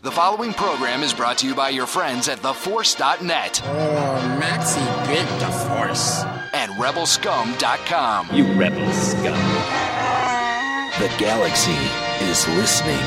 The following program is brought to you by your friends at TheForce.net. Oh, Maxie bit the Force. And RebelScum.com. You rebel scum. The galaxy is listening.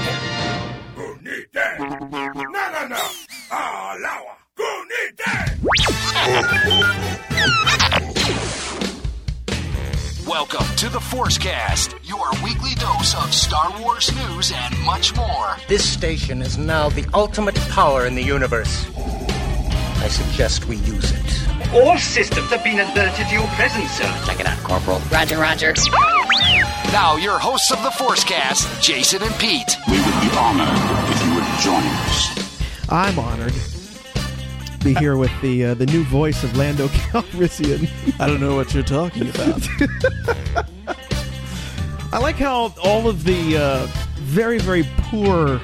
Welcome to the Forcecast, your weekly dose of Star Wars news and much more. This station is now the ultimate power in the universe. I suggest we use it. All systems have been alerted to your presence, sir. Check it out, Corporal. Roger, Roger. Now, your hosts of the Forcecast, Jason and Pete. We would be honored if you would join us. I'm honored to be here with the new voice of Lando Calrissian. I don't know what you're talking about. I like how all of the very, very poor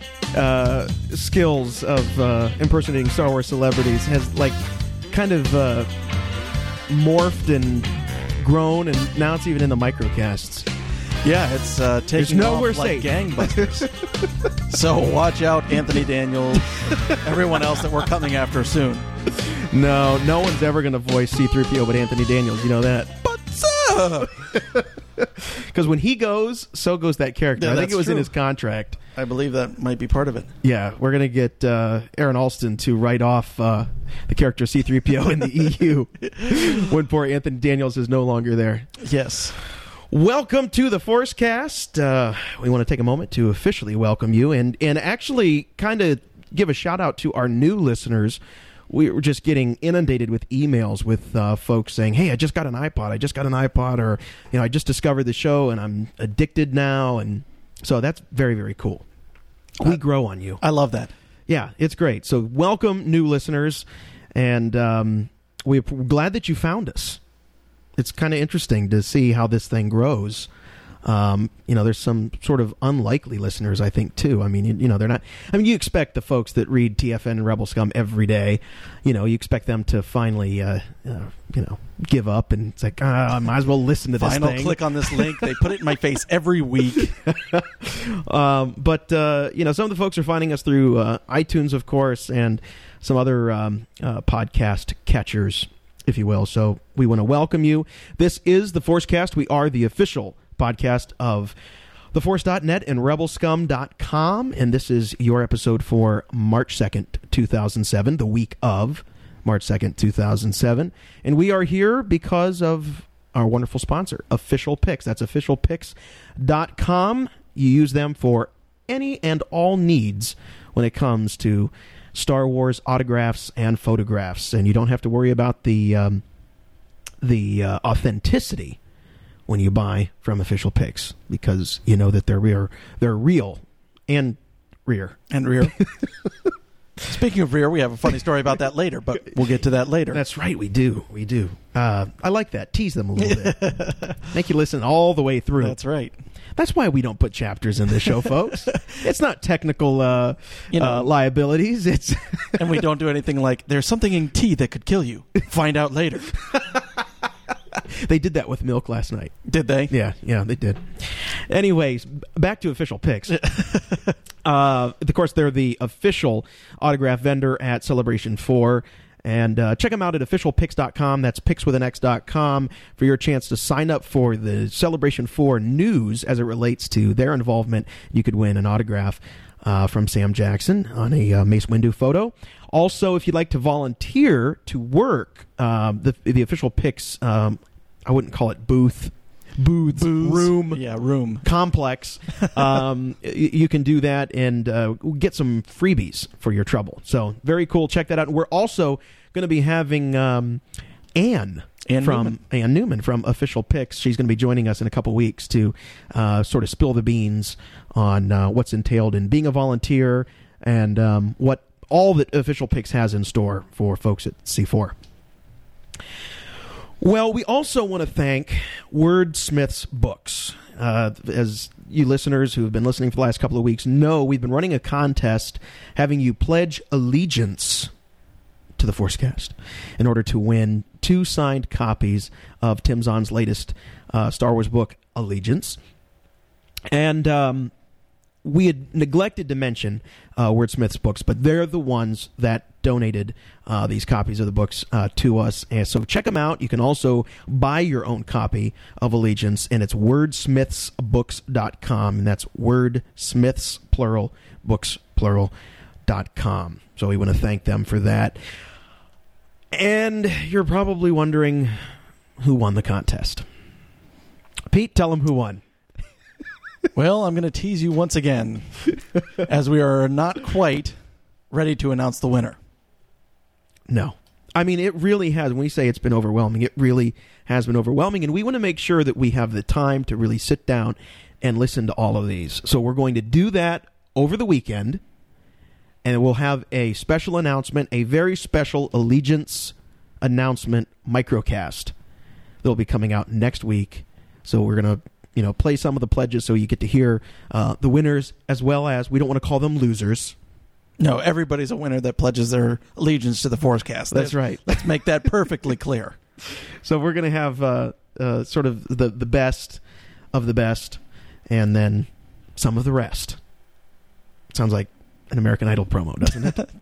skills of impersonating Star Wars celebrities has, like, kind of morphed and grown, and now it's even in the microcasts. Yeah, it's taking off like safe. gangbusters. So watch out, Anthony Daniels, everyone else that we're coming after soon. No one's ever going to voice C-3PO but Anthony Daniels. You know that. Because when he goes, so goes that character. Yeah, I think it was true. in his contract. I believe that might be part of it. Yeah, we're going to get Aaron Alston to write off the character C-3PO in the EU when poor Anthony Daniels is no longer there. Yes. Welcome to the Forcecast. We want to take a moment to officially welcome you and actually kind of give a shout out to our new listeners. We were just getting inundated with emails with folks saying, hey, I just got an iPod, or, I just discovered the show and I'm addicted now. And so that's very, very cool. We grow on you. I love that. Yeah, it's great. So welcome, new listeners, and we're glad that you found us. It's kind of interesting to see how this thing grows. There's some sort of unlikely listeners, I think, too. I mean, they're not. I mean, you expect the folks that read TFN and Rebel Scum every day, you expect them to finally, give up, and it's like, I might as well listen to this thing. Click on this link. They put it in my face every week. But some of the folks are finding us through iTunes, of course, and some other podcast catchers, if you will. So we want to welcome you. This is the Forcecast. We are the official podcast of TheForce.net and RebelScum.com, and this is your episode for March 2nd, 2007, the week of March 2nd, 2007. And we are here because of our wonderful sponsor, Official Picks. That's officialpicks.com. You use them for any and all needs when it comes to Star Wars autographs and photographs, and you don't have to worry about the authenticity when you buy from Official Picks, because you know that they're real and rear. Speaking of rear, we have a funny story about that later, but we'll get to that later. That's right, we do. I like that. Tease them a little bit. Make you listen all the way through. That's right. That's why we don't put chapters in this show, folks. It's not technical liabilities. It's and we don't do anything like, there's something in tea that could kill you. Find out later. They did that with milk last night. Did they? Yeah, they did. Anyways, back to Official Picks. Of course, they're the official autograph vendor at Celebration 4. And check them out at officialpicks.com. That's pickswithanx.com for your chance to sign up for the Celebration 4 news as it relates to their involvement. You could win an autograph from Sam Jackson on a Mace Windu photo. Also, if you'd like to volunteer to work the Official Picks, I wouldn't call it booths, room, complex. You can do that and get some freebies for your trouble. So very cool. Check that out. And we're also going to be having Ann Newman from Official Picks. She's going to be joining us in a couple weeks to sort of spill the beans on what's entailed in being a volunteer and what all that Official Picks has in store for folks at C4. Well, we also want to thank Wordsmith's Books. As you listeners who have been listening for the last couple of weeks know, we've been running a contest having you pledge allegiance to the Forcecast in order to win 2 signed copies of Tim Zahn's latest Star Wars book, Allegiance. And we had neglected to mention Wordsmith's books, but they're the ones that donated these copies of the books to us. And so check them out. You can also buy your own copy of Allegiance, and it's wordsmithsbooks.com, and that's wordsmiths, plural, books, plural.com. So we want to thank them for that. And you're probably wondering who won the contest. Pete, tell them who won. Well, I'm going to tease you once again, as we are not quite ready to announce the winner. No. I mean, it really has. When we say it's been overwhelming, it really has been overwhelming, and we want to make sure that we have the time to really sit down and listen to all of these. So we're going to do that over the weekend, and we'll have a special announcement, a very special Allegiance announcement microcast that will be coming out next week. So we're going to play some of the pledges so you get to hear the winners, as well as, we don't want to call them losers. No, everybody's a winner that pledges their allegiance to the Forcecast. That's right. Let's make that perfectly clear. So we're going to have sort of the best of the best, and then some of the rest. Sounds like an American Idol promo, doesn't it?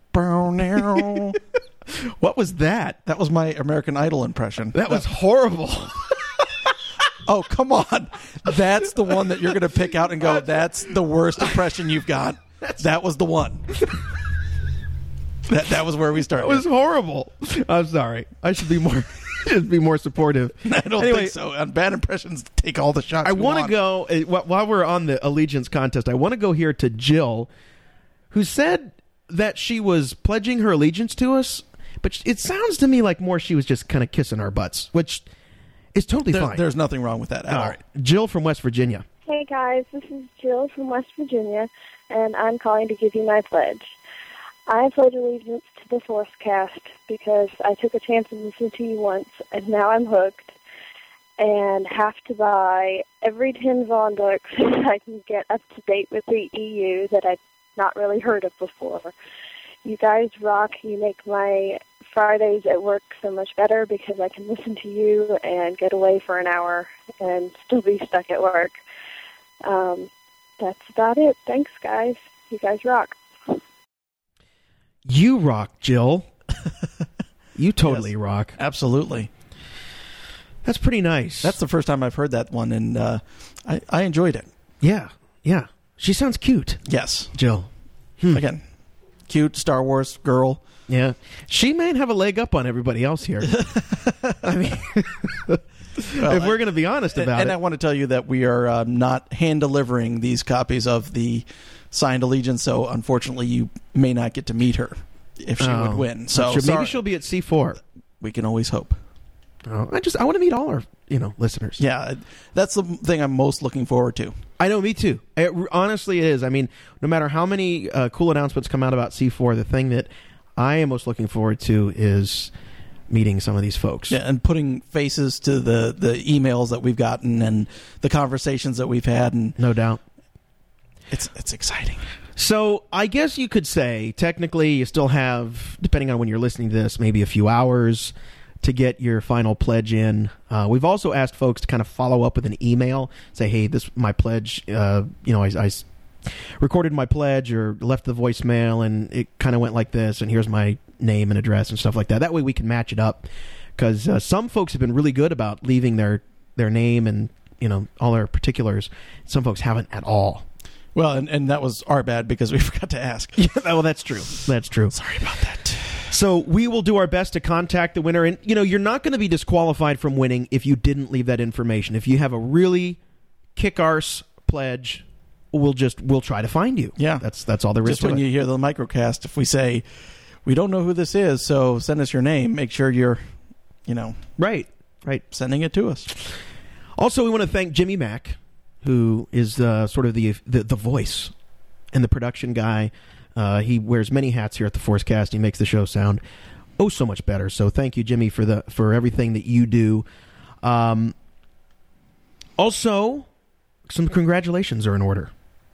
What was that? That was my American Idol impression. That was horrible. Oh, come on. That's the one that you're going to pick out and go, that's the worst impression you've got. That was the one. That was where we started. It was horrible. I'm sorry. I should be more supportive. I don't think so. On bad impressions, take all the shots. I want to go, while we're on the Allegiance contest, I want to go here to Jill, who said that she was pledging her allegiance to us, but it sounds to me like more she was just kind of kissing our butts, which is totally fine. There's nothing wrong with that at all. All right. Jill from West Virginia. Hey, guys. This is Jill from West Virginia, and I'm calling to give you my pledge. I pledge allegiance to the Forcecast because I took a chance and listened to you once, and now I'm hooked and have to buy every Tim Vaughn book so that I can get up to date with the EU that I've not really heard of before. You guys rock. You make my Fridays at work so much better because I can listen to you and get away for an hour and still be stuck at work. That's about it. Thanks, guys. You guys rock. You rock, Jill. You totally rock. Absolutely. That's pretty nice. That's the first time I've heard that one, and I enjoyed it. Yeah. She sounds cute. Yes. Jill. Again, cute Star Wars girl. Yeah. She may have a leg up on everybody else here. I mean, if we're going to be honest about it. And I want to tell you that we are not hand-delivering these copies of the signed Allegiance, so unfortunately you may not get to meet her if she would win. So maybe she'll be at C4. We can always hope. I want to meet all our listeners. Yeah, that's the thing I'm most looking forward to. I know, me too. Honestly, it is. I mean, no matter how many cool announcements come out about C4, the thing that I am most looking forward to is meeting some of these folks. Yeah, and putting faces to the emails that we've gotten and the conversations that we've had. And no doubt. It's exciting. So I guess you could say, technically, you still have, depending on when you're listening to this, maybe a few hours to get your final pledge in. We've also asked folks to kind of follow up with an email, say, hey, this my pledge, I recorded my pledge or left the voicemail and it kind of went like this, and here's my name and address and stuff like that. That way we can match it up, because some folks have been really good about leaving their name and all their particulars. Some folks haven't at all. Well, and that was our bad because we forgot to ask. Yeah, well, that's true. That's true. Sorry about that. So we will do our best to contact the winner. And, you're not going to be disqualified from winning if you didn't leave that information. If you have a really kick-arse pledge, we'll try to find you. Yeah. That's all there is Just to it. when you hear the microcast, if we say, we don't know who this is, so send us your name, make sure you're, Right. sending it to us. Also, we want to thank Jimmy Mack, who is sort of the voice and the production guy. He wears many hats here at the Forcecast. He makes the show sound so much better. So thank you, Jimmy, for everything that you do. Also, some congratulations are in order.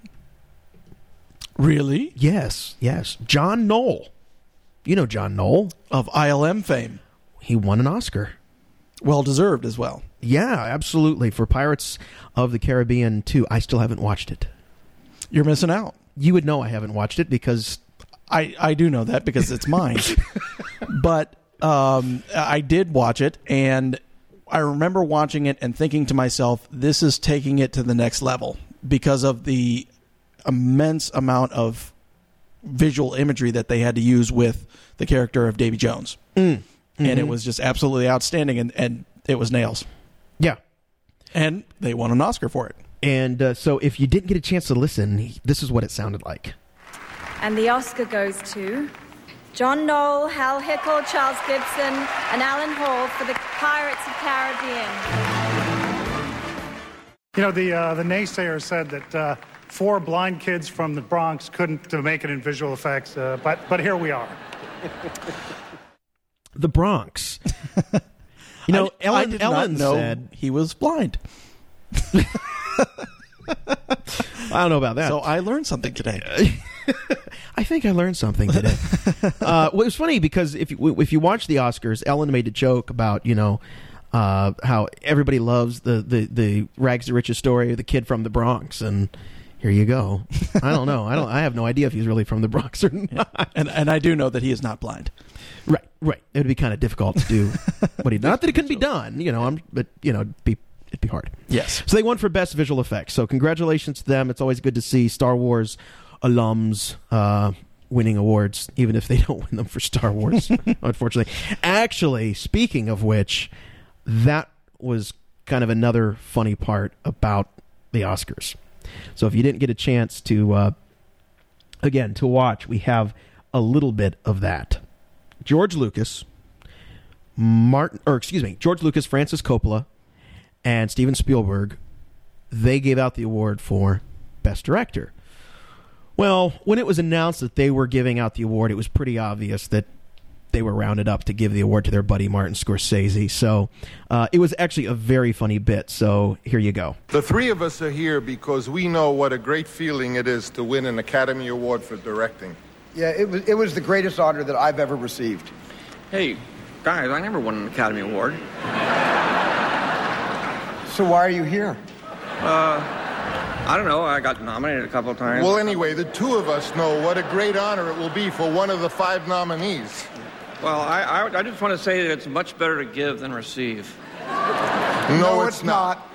Really? Yes. John Knoll. You know John Knoll. Of ILM fame. He won an Oscar. Well-deserved as well. Yeah, absolutely. For Pirates of the Caribbean 2. I still haven't watched it. You're missing out. You would know I haven't watched it because I do know that because it's mine. But I did watch it, and I remember watching it and thinking to myself, this is taking it to the next level because of the immense amount of visual imagery that they had to use with the character of Davy Jones. And it was just absolutely outstanding, and it was nails. Yeah. And they won an Oscar for it. And so if you didn't get a chance to listen, this is what it sounded like. And the Oscar goes to John Knoll, Hal Hickel, Charles Gibson, and Alan Hall for the Pirates of Caribbean. You know, the naysayer said that 4 blind kids from the Bronx couldn't make it in visual effects, but here we are. The Bronx. You know, Ellen said he was blind. I don't know about that. So I learned something today. I think I learned something today. Well, it was funny because if you watch the Oscars, Ellen made a joke about, you know, how everybody loves the rags to riches story of the kid from the Bronx, and here you go. I don't know. I have no idea if he's really from the Bronx or not. And I do know that he is not blind. Right. It would be kind of difficult to do what he. Not that it couldn't be done, you know. But you know, it'd be hard. Yes. So they won for best visual effects. So congratulations to them. It's always good to see Star Wars alums winning awards, even if they don't win them for Star Wars, unfortunately. Actually, speaking of which, that was kind of another funny part about the Oscars. So if you didn't get a chance to, again, to watch, we have a little bit of that. George Lucas, Francis Coppola, and Steven Spielberg, they gave out the award for Best Director. Well, when it was announced that they were giving out the award, it was pretty obvious that they were rounded up to give the award to their buddy Martin Scorsese. So it was actually a very funny bit. So here you go. The three of us are here because we know what a great feeling it is to win an Academy Award for directing. Yeah, it was the greatest honor that I've ever received. Hey, guys, I never won an Academy Award. So why are you here? I don't know. I got nominated a couple of times. Well, anyway, the two of us know what a great honor it will be for one of the 5 nominees. Well, I just want to say that it's much better to give than receive. No, it's not.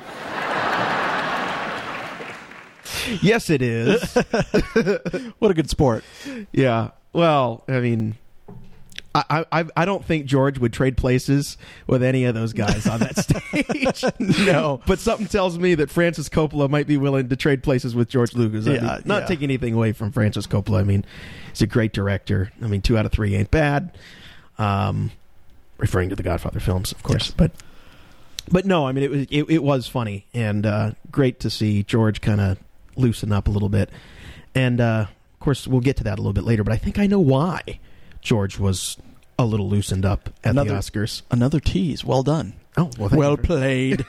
Yes, it is. What a good sport. Yeah. Well, I mean, I don't think George would trade places with any of those guys on that stage. No. But something tells me that Francis Coppola might be willing to trade places with George Lucas. I mean, not taking anything away from Francis Coppola. I mean, he's a great director. I mean, 2 out of 3 ain't bad. Referring to the Godfather films, of course. Yes. But no, I mean, it was funny and great to see George kind of loosen up a little bit. And, of course, we'll get to that a little bit later, but I think I know why George was a little loosened up at the Oscars. Another tease. Well done. Oh, well played.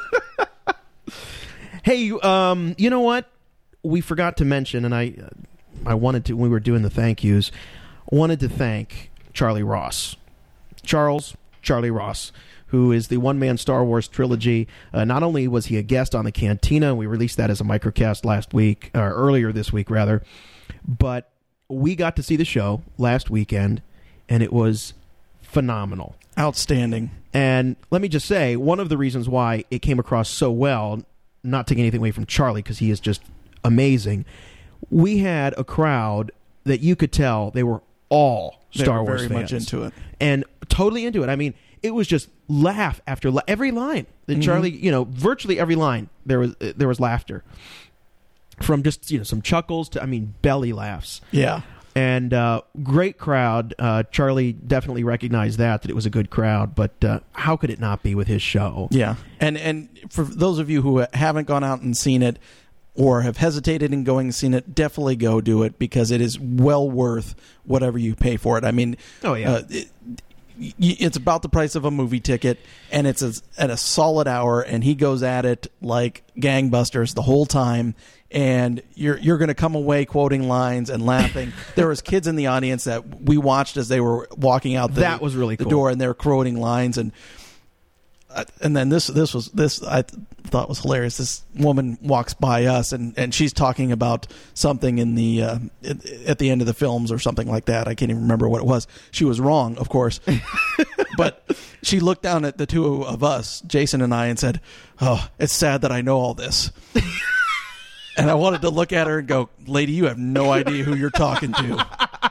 Hey, you know what? We forgot to mention, and I wanted to, when we were doing the thank yous, wanted to thank Charlie Ross. Charlie Ross, who is the one-man Star Wars trilogy. Not only was he a guest on the Cantina, we released that as a microcast earlier this week, rather, but we got to see the show last weekend, and it was phenomenal. Outstanding. And let me just say, one of the reasons why it came across so well, not taking anything away from Charlie, because he is just amazing, we had a crowd that you could tell they were all Star Wars fans. Very much into it. And totally into it. I mean, it was just laugh after every line that Charlie, virtually every line there was laughter. From just, some chuckles to, belly laughs. Yeah. And great crowd. Charlie definitely recognized that it was a good crowd, but how could it not be with his show? Yeah. And for those of you who haven't gone out and seen it or have hesitated in going and seen it, definitely go do it because it is well worth whatever you pay for it. I mean, it's about the price of a movie ticket, and it's at a solid hour, and he goes at it like gangbusters the whole time. And you're going to come away quoting lines and laughing. There was kids in the audience that we watched as they were walking out that was really cool. the door, and they were quoting lines. And and then this I thought was hilarious. This woman walks by us, and she's talking about something in the at the end of the films or something like that. I can't even remember what it was. She was wrong, of course, but she looked down at the two of us, Jason and I, and said, "Oh, it's sad that I know all this." And I wanted to look at her and go, "Lady, you have no idea who you're talking to."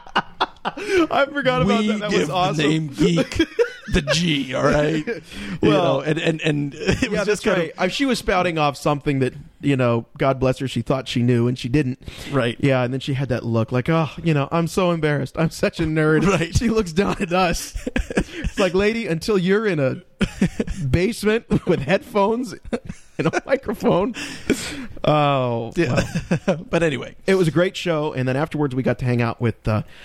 I forgot about that. That was awesome. The name geek the G, all right? Well, and it was just right. She was spouting off something that, God bless her, she thought she knew and she didn't. Right. Yeah, and then she had that look like, I'm so embarrassed. I'm such a nerd. Right. She looks down at us. It's like, lady, until you're in a basement with headphones and a microphone. Oh. Yeah. Well. But anyway. It was a great show, and then afterwards we got to hang out with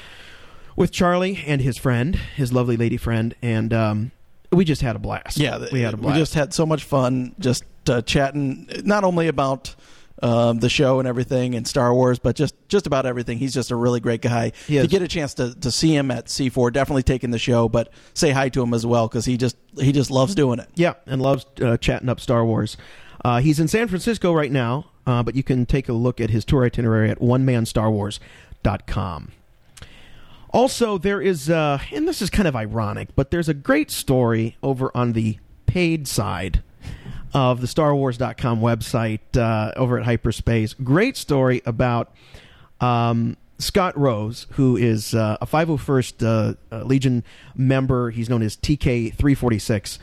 Charlie and his friend, his lovely lady friend, and we just had a blast. Yeah, we had a blast. We just had so much fun just chatting, not only about the show and everything and Star Wars, but just about everything. He's just a really great guy. If you get a chance to see him at C4, definitely taking the show, but say hi to him as well, because he just loves doing it. Yeah, and loves chatting up Star Wars. He's in San Francisco right now, but you can take a look at his tour itinerary at onemanstarwars.com. Also, there is, and this is kind of ironic, but there's a great story over on the paid side of the StarWars.com website over at Hyperspace. Great story about Scott Rose, who is a 501st Legion member. He's known as TK346.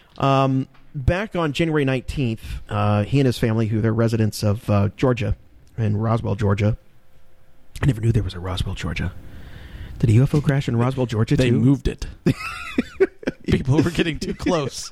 Back on January 19th, he and his family, who they're residents of Georgia, in Roswell, Georgia. I never knew there was a Roswell, Georgia. Did a UFO crash in Roswell, Georgia, too? They moved it. People were getting too close.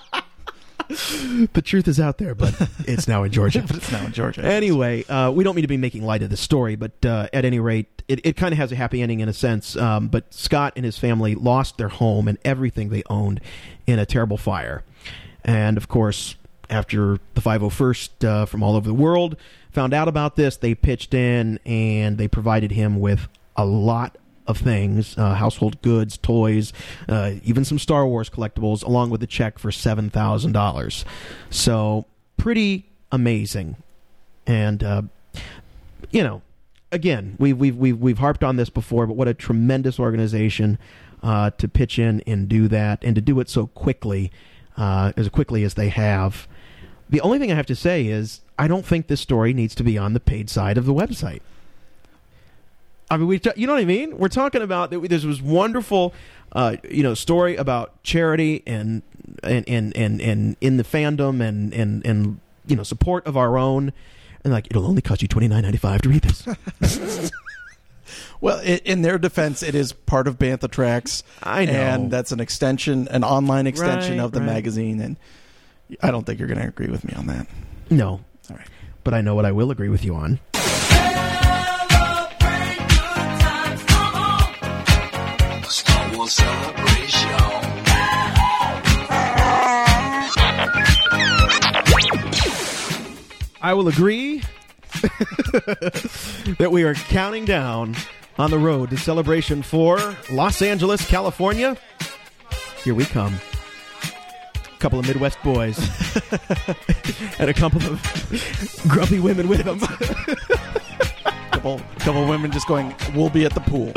The truth is out there, but it's now in Georgia. Anyway, we don't mean to be making light of the story, but at any rate, it kind of has a happy ending in a sense. But Scott and his family lost their home and everything they owned in a terrible fire. And, of course, after the 501st from all over the world found out about this, they pitched in and they provided him with a lot of things, household goods, toys, even some Star Wars collectibles, along with a check for $7,000. So pretty amazing. And again, we've harped on this before, but what a tremendous organization to pitch in and do that, and to do it so quickly, as quickly as they have. The only thing I have to say is I don't think this story needs to be on the paid side of the website. I mean, you know what I mean? We're talking about there's this wonderful, story about charity and in the fandom and support of our own, and like it'll only cost you $29.95 to read this. Well, in their defense, it is part of Bantha Tracks. I know, and that's an online extension of the magazine, and I don't think you're going to agree with me on that. No, all right, but I know what I will agree with you on. Celebration. I will agree that we are counting down on the road to Celebration 4, Los Angeles, California. Here we come. A couple of Midwest boys and a couple of grumpy women with them. couple of women just going, we'll be at the pool.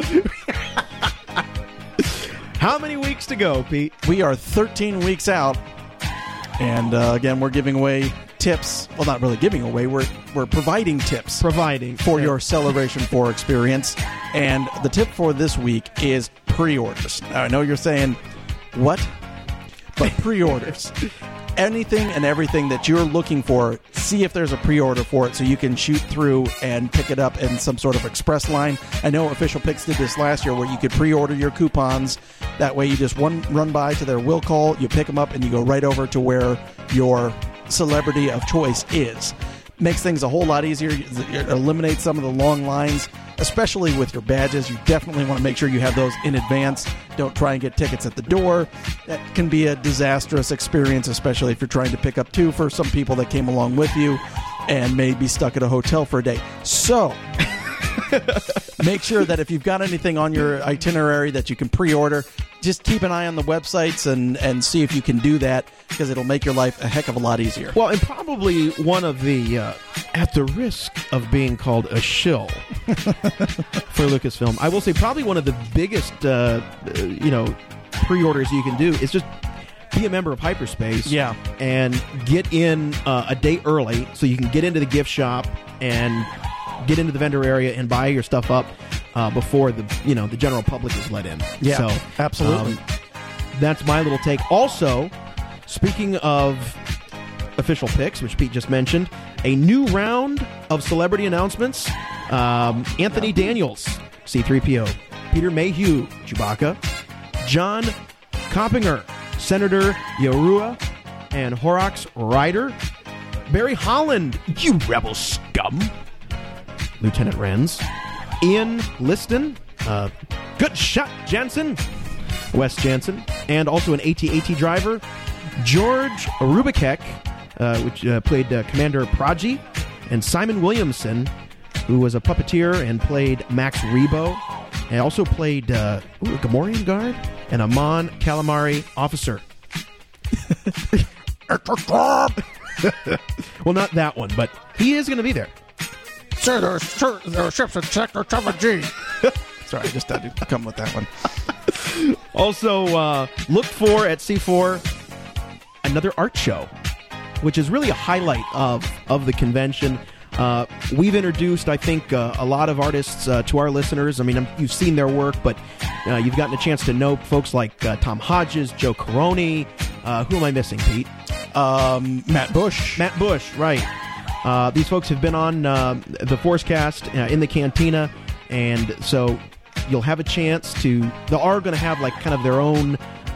How many weeks to go, Pete? We are 13 weeks out. And again, we're giving away tips. Well, not really giving away. We're providing tips. For your Celebration 4 experience. And the tip for this week is pre-orders. Now, I know you're saying, what? But pre-orders. Anything and everything that you're looking for, see if there's a pre-order for it so you can shoot through and pick it up in some sort of express line. I know Official Picks did this last year where you could pre-order your coupons. That way you just run by to their will call, you pick them up, and you go right over to where your celebrity of choice is. Makes things a whole lot easier. It eliminates some of the long lines, especially with your badges. You definitely want to make sure you have those in advance. Don't try and get tickets at the door. That can be a disastrous experience, especially if you're trying to pick up two for some people that came along with you and may be stuck at a hotel for a day. So make sure that if you've got anything on your itinerary that you can pre-order, just keep an eye on the websites and see if you can do that, because it'll make your life a heck of a lot easier. Well, and probably one of the, at the risk of being called a shill for Lucasfilm, I will say probably one of the biggest, pre-orders you can do is just be a member of Hyperspace. Yeah. And get in a day early so you can get into the gift shop and get into the vendor area and buy your stuff up before the general public is let in. Yeah, so, absolutely. That's my little take. Also, speaking of official picks, which Pete just mentioned, a new round of celebrity announcements. Anthony Daniels, C-3PO. Peter Mayhew, Chewbacca. John Coppinger, Senator Yahuwah and Horrocks Ryder. Barry Holland, you rebel scum. Lieutenant Renz. Ian Liston, good shot, Jansen. Wes Jansen. And also an AT-AT driver, George Rubicek, which played Commander Praji. And Simon Williamson, who was a puppeteer and played Max Rebo. And also played a Gamorrean guard and a Mon Calamari officer. Well, not that one, but he is going to be there. Sir, there are ships in Sector 7G. Sorry, I just had to come with that one. Also, look for at C4 another art show, which is really a highlight of the convention. We've introduced, I think, a lot of artists to our listeners. I mean, you've seen their work, but you've gotten a chance to know folks like Tom Hodges, Joe Caroni. Who am I missing, Pete? Matt Bush. Matt Bush, right. These folks have been on the Forcecast in the Cantina, and so you'll have a chance to... They are going to have like kind of their own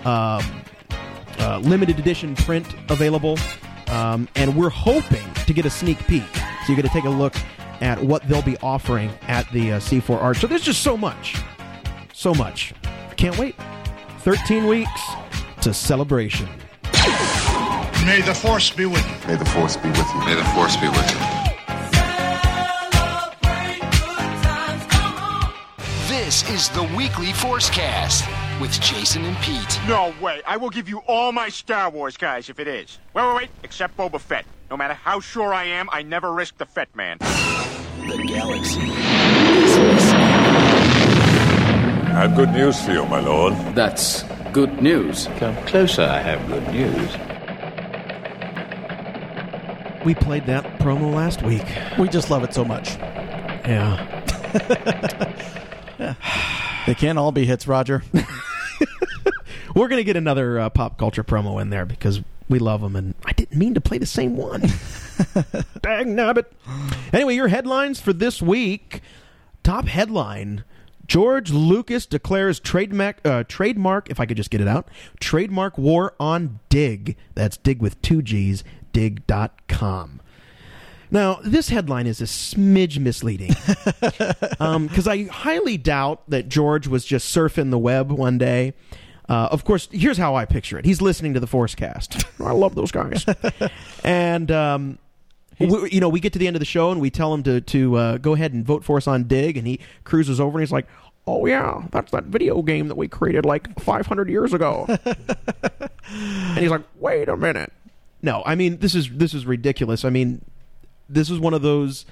limited edition print available, and we're hoping to get a sneak peek. So you're going to take a look at what they'll be offering at the C4 Art. So there's just so much. So much. Can't wait. 13 weeks to celebration. May the Force be with you. May the Force be with you. May the Force be with you. This is the weekly Forcecast with Jason and Pete. No way. I will give you all my Star Wars guys if it is. Wait. Except Boba Fett. No matter how sure I am, I never risk the Fett man. The galaxy. I have good news for you, my lord. That's good news. Come closer, I have good news. We played that promo last week. We just love it so much. Yeah. They can't all be hits, Roger. We're going to get another pop culture promo in there because we love them, and I didn't mean to play the same one. Dang nabbit. Anyway, your headlines for this week. Top headline: George Lucas declares trademark, if I could just get it out, trademark war on Dig. That's Dig with 2 G's, dig.com. Now, this headline is a smidge misleading because I highly doubt that George was just surfing the web one day. Of course, here's how I picture it. He's listening to the Forcecast. I love those guys. And, we get to the end of the show and we tell him to go ahead and vote for us on Dig. And he cruises over and he's like, oh, yeah, that's that video game that we created like 500 years ago. And he's like, wait a minute. No, I mean, this is ridiculous. I mean, this is one of those...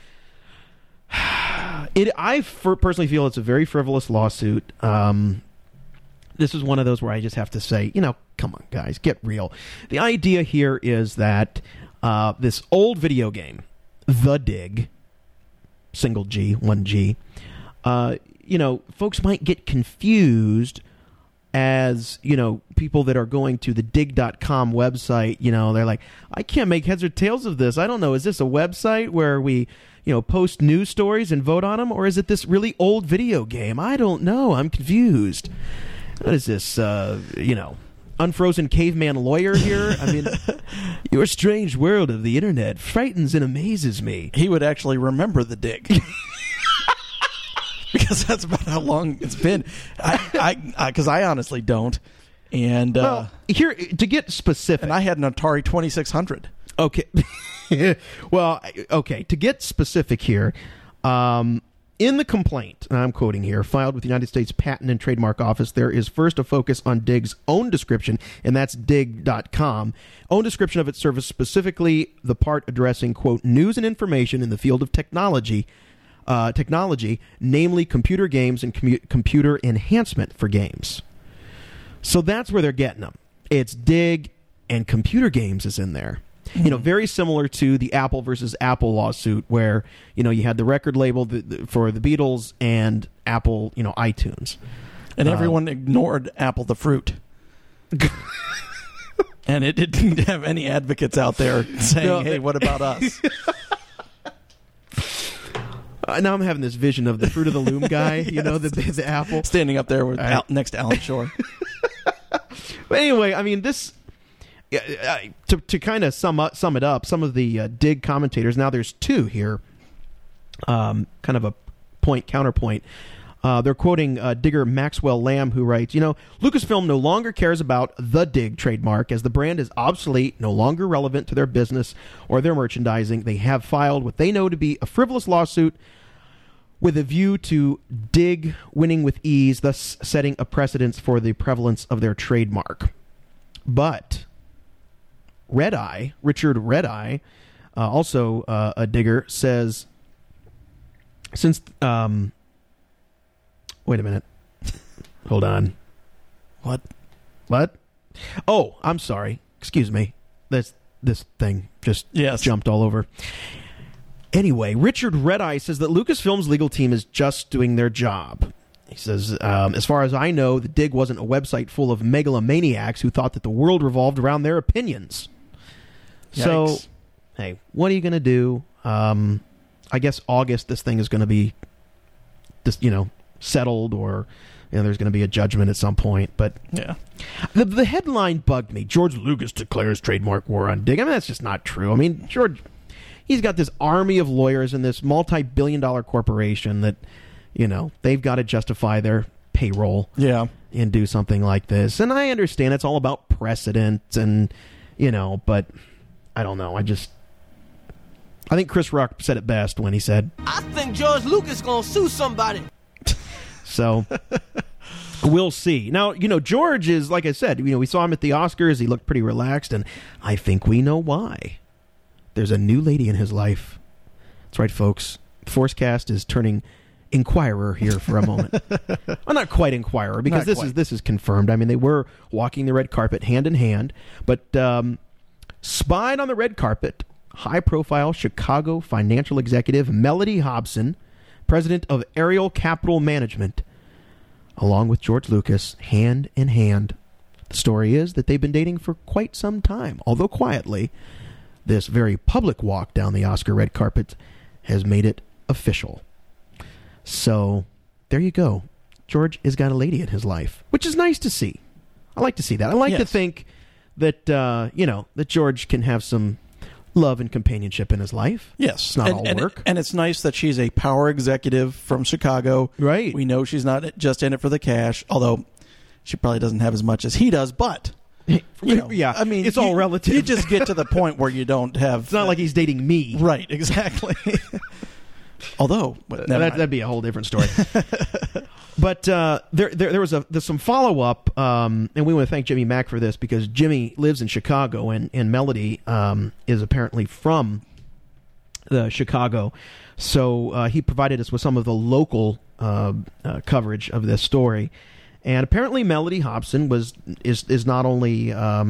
I personally feel it's a very frivolous lawsuit. This is one of those where I just have to say, come on, guys, get real. The idea here is that this old video game, The Dig, single G, 1G, folks might get confused as, people that are going to the dig.com website, they're like, I can't make heads or tails of this. I don't know. Is this a website where we, post news stories and vote on them? Or is it this really old video game? I don't know. I'm confused. What is this, unfrozen caveman lawyer here? I mean, your strange world of the internet frightens and amazes me. He would actually remember the Dig. Because that's about how long it's been. Because I honestly don't. And here, to get specific. And I had an Atari 2600. Okay. Well, okay. To get specific here, In the complaint, and I'm quoting here, filed with the United States Patent and Trademark Office, there is first a focus on Dig's own description, and that's dig.com, own description of its service, specifically the part addressing, quote, news and information in the field of technology, namely computer games and computer enhancement for games. So that's where they're getting them. It's Dig and computer games is in there. You know, very similar to the Apple versus Apple lawsuit where, you know, you had the record label for the Beatles and Apple, you know, iTunes. And everyone ignored Apple the fruit. And it didn't have any advocates out there saying, hey, what about us? Now I'm having this vision of the Fruit of the Loom guy, you know, the Apple. Standing up there with next to Alan Shore. But anyway, I mean, this... to kind of sum it up, some of the Dig commentators, now there's two here, kind of a counterpoint. They're quoting digger Maxwell Lamb, who writes, you know, Lucasfilm no longer cares about the Dig trademark as the brand is obsolete, no longer relevant to their business or their merchandising. They have filed what they know to be a frivolous lawsuit with a view to Dig winning with ease, thus setting a precedence for the prevalence of their trademark. But Richard Redeye, also a digger, says, since, wait a minute. Hold on. What? Oh, I'm sorry. Excuse me. This thing just jumped all over. Anyway, Richard Redeye says that Lucasfilm's legal team is just doing their job. He says, as far as I know, the Dig wasn't a website full of megalomaniacs who thought that the world revolved around their opinions. Yikes. So, hey, what are you going to do? I guess August, this thing is going to be, settled, or there's going to be a judgment at some point. But yeah, the headline bugged me. George Lucas declares trademark war on Dig. I mean, that's just not true. I mean, George, he's got this army of lawyers in this multi-billion-dollar corporation that, they've got to justify their payroll. Yeah. And do something like this. And I understand it's all about precedent and, but I don't know. I think Chris Rock said it best when he said, I think George Lucas gonna sue somebody. So we'll see. Now, George is, like I said, we saw him at the Oscars. He looked pretty relaxed, and I think we know why. There's a new lady in his life. That's right, folks. Forcecast is turning Inquirer here for a moment. Well, not quite Inquirer, because this is confirmed. I mean, they were walking the red carpet hand in hand, but spied on the red carpet, high-profile Chicago financial executive Mellody Hobson, president of Ariel Capital Management, along with George Lucas, hand in hand. The story is that they've been dating for quite some time, although quietly. This very public walk down the Oscar red carpet has made it official. So, there you go. George has got a lady in his life, which is nice to see. I like to see that. I like to think that, that George can have some love and companionship in his life. Yes. It's not all work. And it's nice that she's a power executive from Chicago. Right. We know she's not just in it for the cash, although she probably doesn't have as much as he does, but... yeah, I mean, it's all relative. You just get to the point where you don't have... It's not like he's dating me. Right, exactly. Although... That'd be a whole different story. But there was some follow-up, and we want to thank Jimmy Mack for this, because Jimmy lives in Chicago, and Mellody is apparently from Chicago. So he provided us with some of the local coverage of this story. And apparently Mellody Hobson is not only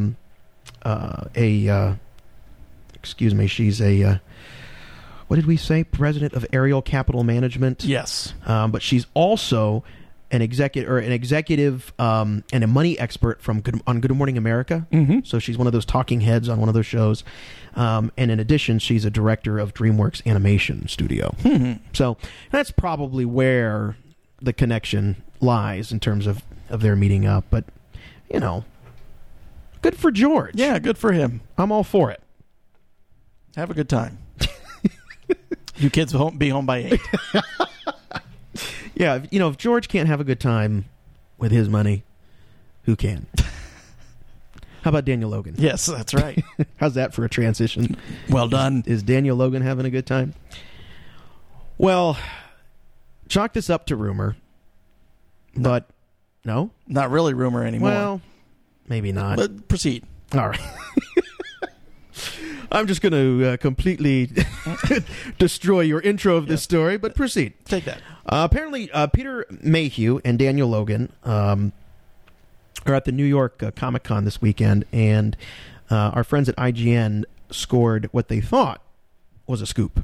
she's a... what did we say? President of Ariel Capital Management. Yes. But she's also an executive and a money expert on Good Morning America. Mm-hmm. So she's one of those talking heads on one of those shows. And in addition, she's a director of DreamWorks Animation Studio. Mm-hmm. So that's probably where the connection lies in terms of their meeting up. But, good for George. Yeah, good for him. I'm all for it. Have a good time. You kids will be home by 8. Yeah, if George can't have a good time with his money, who can? How about Daniel Logan? Yes, that's right. How's that for a transition? Well done. Is Daniel Logan having a good time? Well, Chalk this up to rumor, but no? Not really rumor anymore. Well, maybe not. But proceed. All right. I'm just going to completely destroy your intro of this story, but proceed. Take that. Apparently, Peter Mayhew and Daniel Logan are at the New York Comic-Con this weekend, and our friends at IGN scored what they thought was a scoop.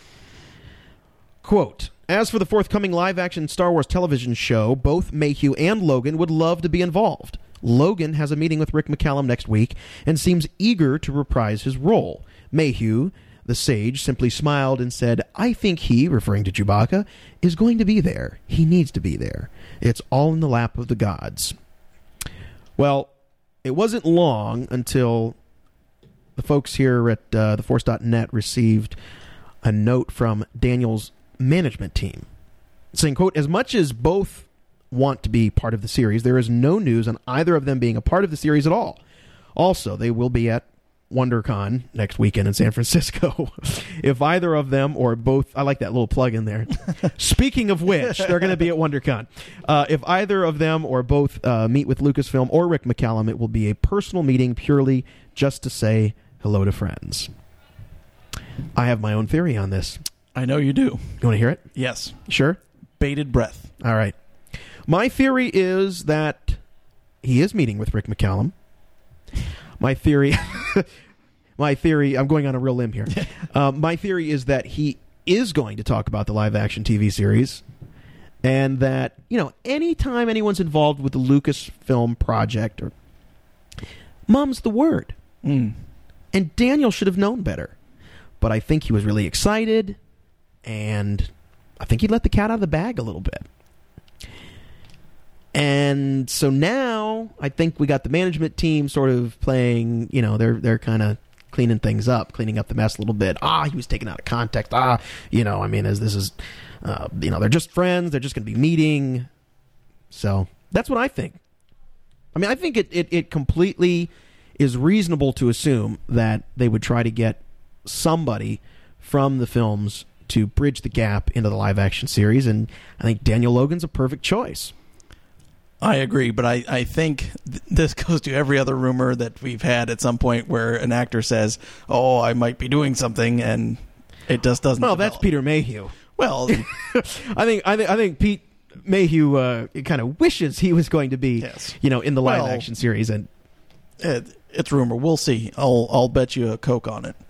Quote, as for the forthcoming live-action Star Wars television show, both Mayhew and Logan would love to be involved. Logan has a meeting with Rick McCallum next week and seems eager to reprise his role. Mayhew, the sage, simply smiled and said, I think he, referring to Chewbacca, is going to be there. He needs to be there. It's all in the lap of the gods. Well, it wasn't long until the folks here at theforce.net received a note from Daniel's management team saying, quote, as much as both want to be part of the series, there is no news on either of them being a part of the series at all. Also, they will be at WonderCon next weekend in San Francisco. If either of them or both, I like that little plug in there. Speaking of which, they're going to be at WonderCon. If either of them or both meet with Lucasfilm or Rick McCallum, it will be a personal meeting purely just to say hello to friends. I have my own theory on this. I know you do. You want to hear it? Yes. Sure? Bated breath. All right. My theory is that he is meeting with Rick McCallum. My theory, I'm going on a real limb here. My theory is that he is going to talk about the live-action TV series, and that, anytime anyone's involved with the Lucasfilm project, or mum's the word. And Daniel should have known better. But I think he was really excited, and I think he let the cat out of the bag a little bit. And so now I think we got the management team sort of playing, they're kind of cleaning things up, cleaning up the mess a little bit. He was taken out of context. As this is, they're just friends. They're just going to be meeting. So that's what I think. I think it completely is reasonable to assume that they would try to get somebody from the films to bridge the gap into the live-action series, and I think Daniel Logan's a perfect choice. I agree, but I think this goes to every other rumor that we've had at some point where an actor says, I might be doing something, and it just doesn't develop. That's Peter Mayhew. Well, I think Pete Mayhew kind of wishes he was going to be, in the live-action series. And it's rumor. We'll see. I'll bet you a Coke on it.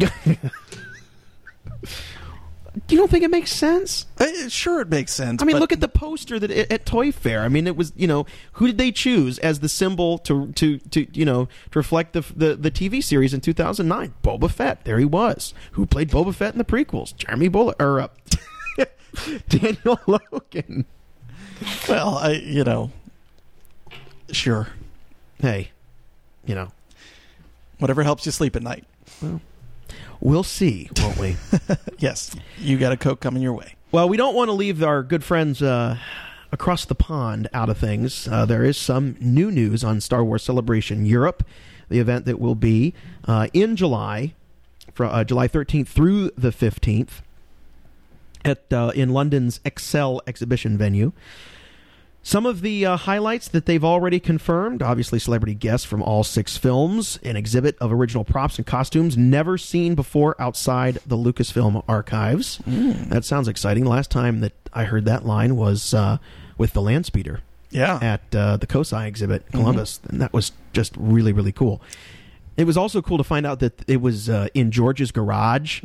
You don't think it makes sense? Sure, it makes sense. Look at the poster that at Toy Fair. It was, who did they choose as the symbol to reflect the TV series in 2009? Boba Fett. There he was. Who played Boba Fett in the prequels? Jeremy Bulloch or Daniel Logan. Well, sure. Hey, whatever helps you sleep at night. Well, we'll see, won't we? Yes. You got a Coke coming your way. Well, we don't want to leave our good friends across the pond out of things. There is some new news on Star Wars Celebration Europe, the event that will be in July, from July 13th through the 15th, in London's Excel exhibition venue. Some of the highlights that they've already confirmed, obviously celebrity guests from all 6 films, an exhibit of original props and costumes never seen before outside the Lucasfilm archives. That sounds exciting. The last time that I heard that line was with the Landspeeder at the COSI exhibit in Columbus, and that was just really, really cool. It was also cool to find out that it was in George's garage.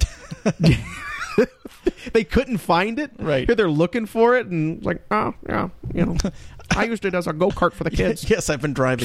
They couldn't find it. Right. Here they're looking for it, and like, I used it as a go-kart for the kids. Yes, I've been driving.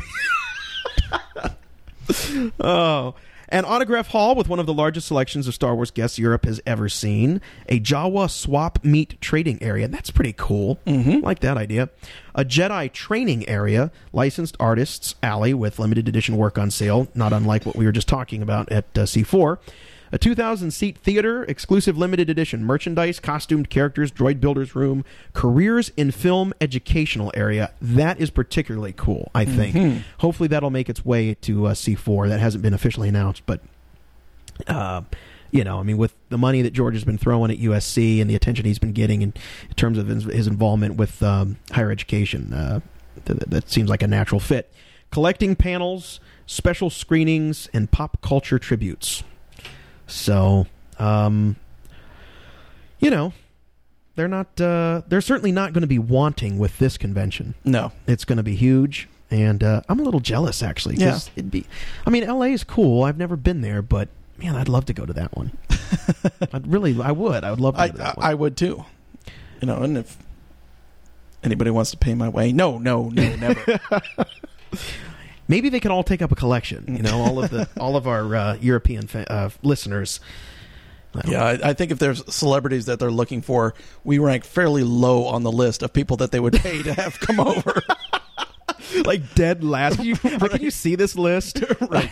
An autograph hall with one of the largest selections of Star Wars guests Europe has ever seen. A Jawa swap meet trading area. That's pretty cool. I like that idea. A Jedi training area. Licensed artists alley with limited edition work on sale, not unlike what we were just talking about at C4. A 2,000-seat theater, exclusive limited edition merchandise, costumed characters, droid builder's room, careers in film educational area. That is particularly cool, I think. Hopefully that'll make its way to C4. That hasn't been officially announced, but You know, I mean, with the money that George has been throwing at USC and the attention he's been getting in terms of his involvement with higher education, that seems like a natural fit. Collecting panels, special screenings, and pop culture tributes. So, you know, they're certainly not going to be wanting with this convention. No. It's going to be huge, and I'm a little jealous, actually. Yeah. LA is cool. I've never been there, but man, I'd love to go to that one. I would. I would love to go to that one. I would too. You know, and if anybody wants to pay my way, no, never. Maybe they can all take up a collection. You know, all of our European listeners. I think if there's celebrities that they're looking for, we rank fairly low on the list of people that they would pay to have come over. Like dead last. Can you see this list? Right.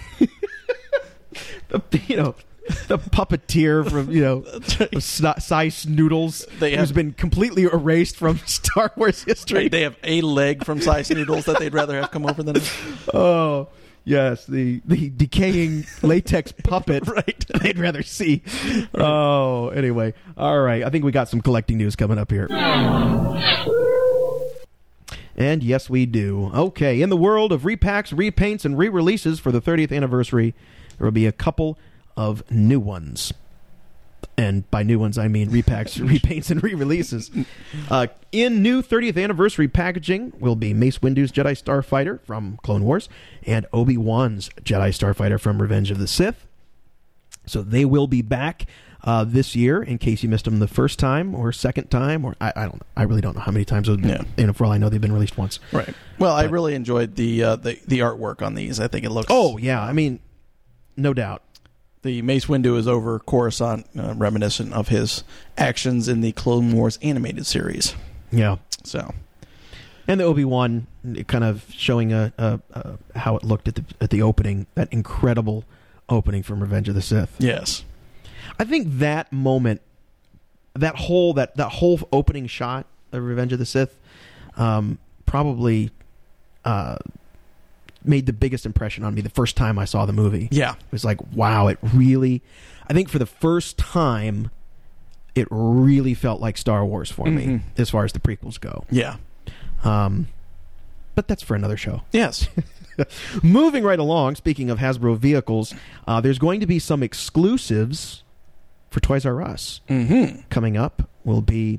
You know, the puppeteer from Size Noodles, who's been completely erased from Star Wars history. They have a leg from Size Noodles that they'd rather have come over than us. Oh, yes, the decaying latex puppet. Right. They'd rather see. Oh, anyway. All right. I think we got some collecting news coming up here. And yes, we do. Okay, in the world of repacks, repaints, and re-releases for the 30th anniversary, there will be a couple of new ones. And by new ones, I mean repacks, repaints, and re-releases. In new 30th anniversary packaging will be Mace Windu's Jedi Starfighter from Clone Wars and Obi-Wan's Jedi Starfighter from Revenge of the Sith. So they will be back this year, in case you missed them the first time or second time, or I don't know. I really don't know how many times. And for all I know, they've been released once. Right. Well, I really enjoyed the artwork on these. I think it looks. Oh yeah, I mean, no doubt. The Mace Windu is over Coruscant, reminiscent of his actions in the Clone Wars animated series. Yeah. So, and the Obi-Wan kind of showing how it looked at the opening, that incredible opening from Revenge of the Sith. Yes. I think that moment, that whole opening shot of Revenge of the Sith, probably made the biggest impression on me the first time I saw the movie. Yeah. It was like, wow, it really, I think for the first time, it really felt like Star Wars for me, as far as the prequels go. Yeah. But that's for another show. Yes. Moving right along, speaking of Hasbro vehicles, there's going to be some exclusives for Toys R Us. Coming up will be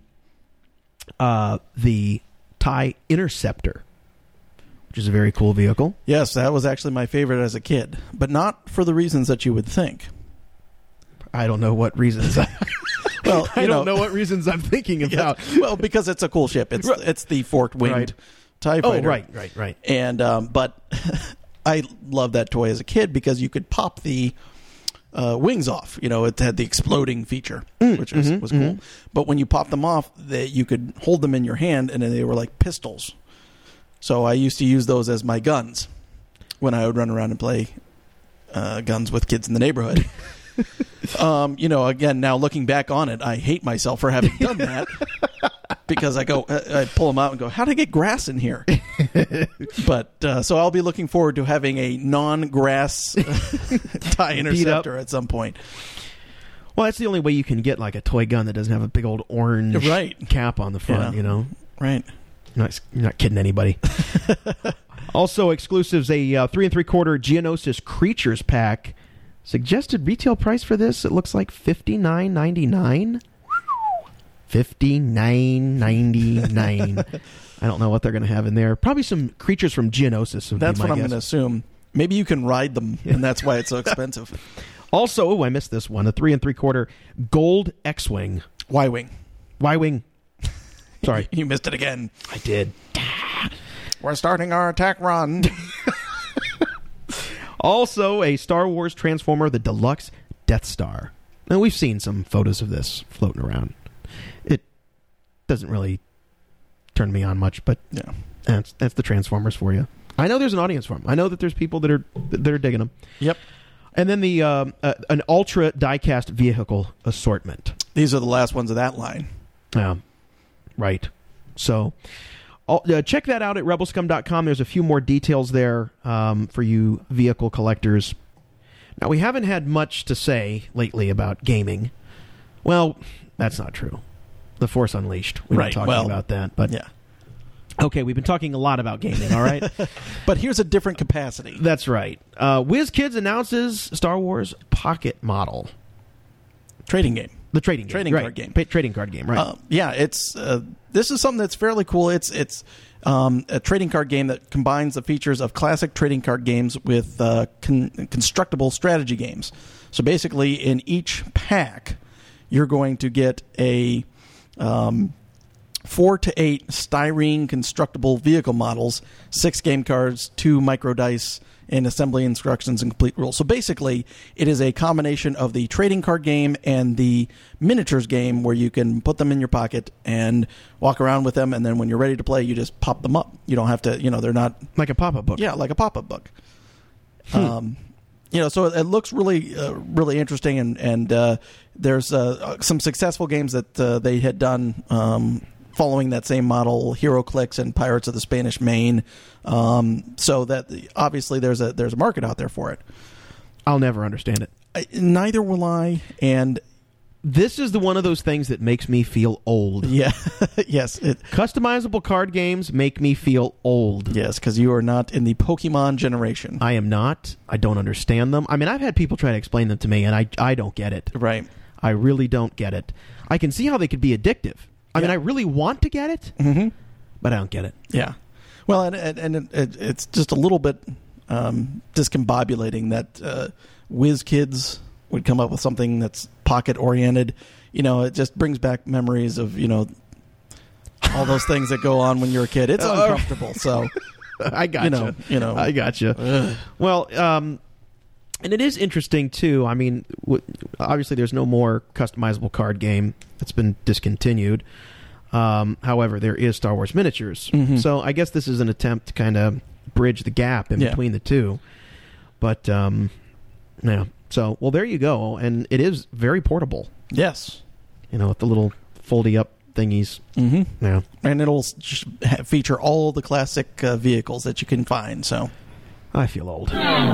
the TIE Interceptor, which is a very cool vehicle. Yes, that was actually my favorite as a kid, but not for the reasons that you would think. I don't know what reasons. Well, I don't know what reasons I'm thinking about. Yes. Well, because it's a cool ship. It's the forked-winged TIE fighter. Oh, right. And but I loved that toy as a kid because you could pop the wings off. You know, it had the exploding feature, which was cool. But when you pop them off, you could hold them in your hand, and then they were like pistols. So I used to use those as my guns when I would run around and play guns with kids in the neighborhood. You know, again, now looking back on it, I hate myself for having done that because I pull them out and go, how did I get grass in here? But so I'll be looking forward to having a non-grass TIE Interceptor at some point. Well, that's the only way you can get like a toy gun that doesn't have a big old orange cap on the front, you know? Right. You're not kidding anybody. Also, exclusives, a 3 3/4 Geonosis Creatures pack. Suggested retail price for this, it looks like $59.99. $59.99. I don't know what they're going to have in there. Probably some creatures from Geonosis. That's what I'm going to assume. Maybe you can ride them, and that's why it's so expensive. Also, I missed this one. A 3 3/4 Gold X-Wing. Y-Wing. Y-Wing. Sorry. You missed it again. I did. We're starting our attack run. Also, a Star Wars Transformer, the Deluxe Death Star. Now, we've seen some photos of this floating around. It doesn't really turn me on much, but yeah, that's the Transformers for you. I know there's an audience for them. I know that there's people that are digging them. Yep. And then the an Ultra diecast vehicle assortment. These are the last ones of that line. Yeah. Right. So check that out at rebelscum.com. There's a few more details there for you vehicle collectors. Now, we haven't had much to say lately about gaming. Well, that's not true. The Force Unleashed. We've been talking about that. But yeah. Okay, we've been talking a lot about gaming, all right? But here's a different capacity. That's right. WizKids announces Star Wars Pocket Model. Trading game. The trading game. Card game. Trading card game, right. Yeah, it's this is something that's fairly cool. It's a trading card game that combines the features of classic trading card games with constructible strategy games. So basically, in each pack, you're going to get a 4 to 8 styrene constructible vehicle models, 6 game cards, 2 micro dice, and assembly instructions and complete rules. So basically, it is a combination of the trading card game and the miniatures game where you can put them in your pocket and walk around with them, and then when you're ready to play, you just pop them up. You don't have to, they're not... Like a pop-up book. Yeah, like a pop-up book. So it looks really, really interesting, and there's some successful games that they had done following that same model, HeroClix and Pirates of the Spanish Main. So that obviously there's a market out there for it. I'll never understand it. Neither will I. And this is one of those things that makes me feel old. Yeah. Yes. Customizable card games make me feel old. Yes, because you are not in the Pokemon generation. I am not. I don't understand them. I mean, I've had people try to explain them to me, and I don't get it. Right. I really don't get it. I can see how they could be addictive. I mean, I really want to get it, but I don't get it. Yeah. Well, and it's just a little bit discombobulating that WizKids would come up with something that's pocket-oriented. It just brings back memories of, all those things that go on when you're a kid. It's uncomfortable, so... I got you. I got you. Well, and it is interesting, too. I mean, obviously there's no more customizable card game. It's been discontinued. However, there is Star Wars Miniatures. So I guess this is an attempt to kind of bridge the gap in between the two. But, yeah. So, well, there you go. And it is very portable. Yes. With the little foldy-up thingies. Yeah. And it'll feature all the classic vehicles that you can find, so... I feel old.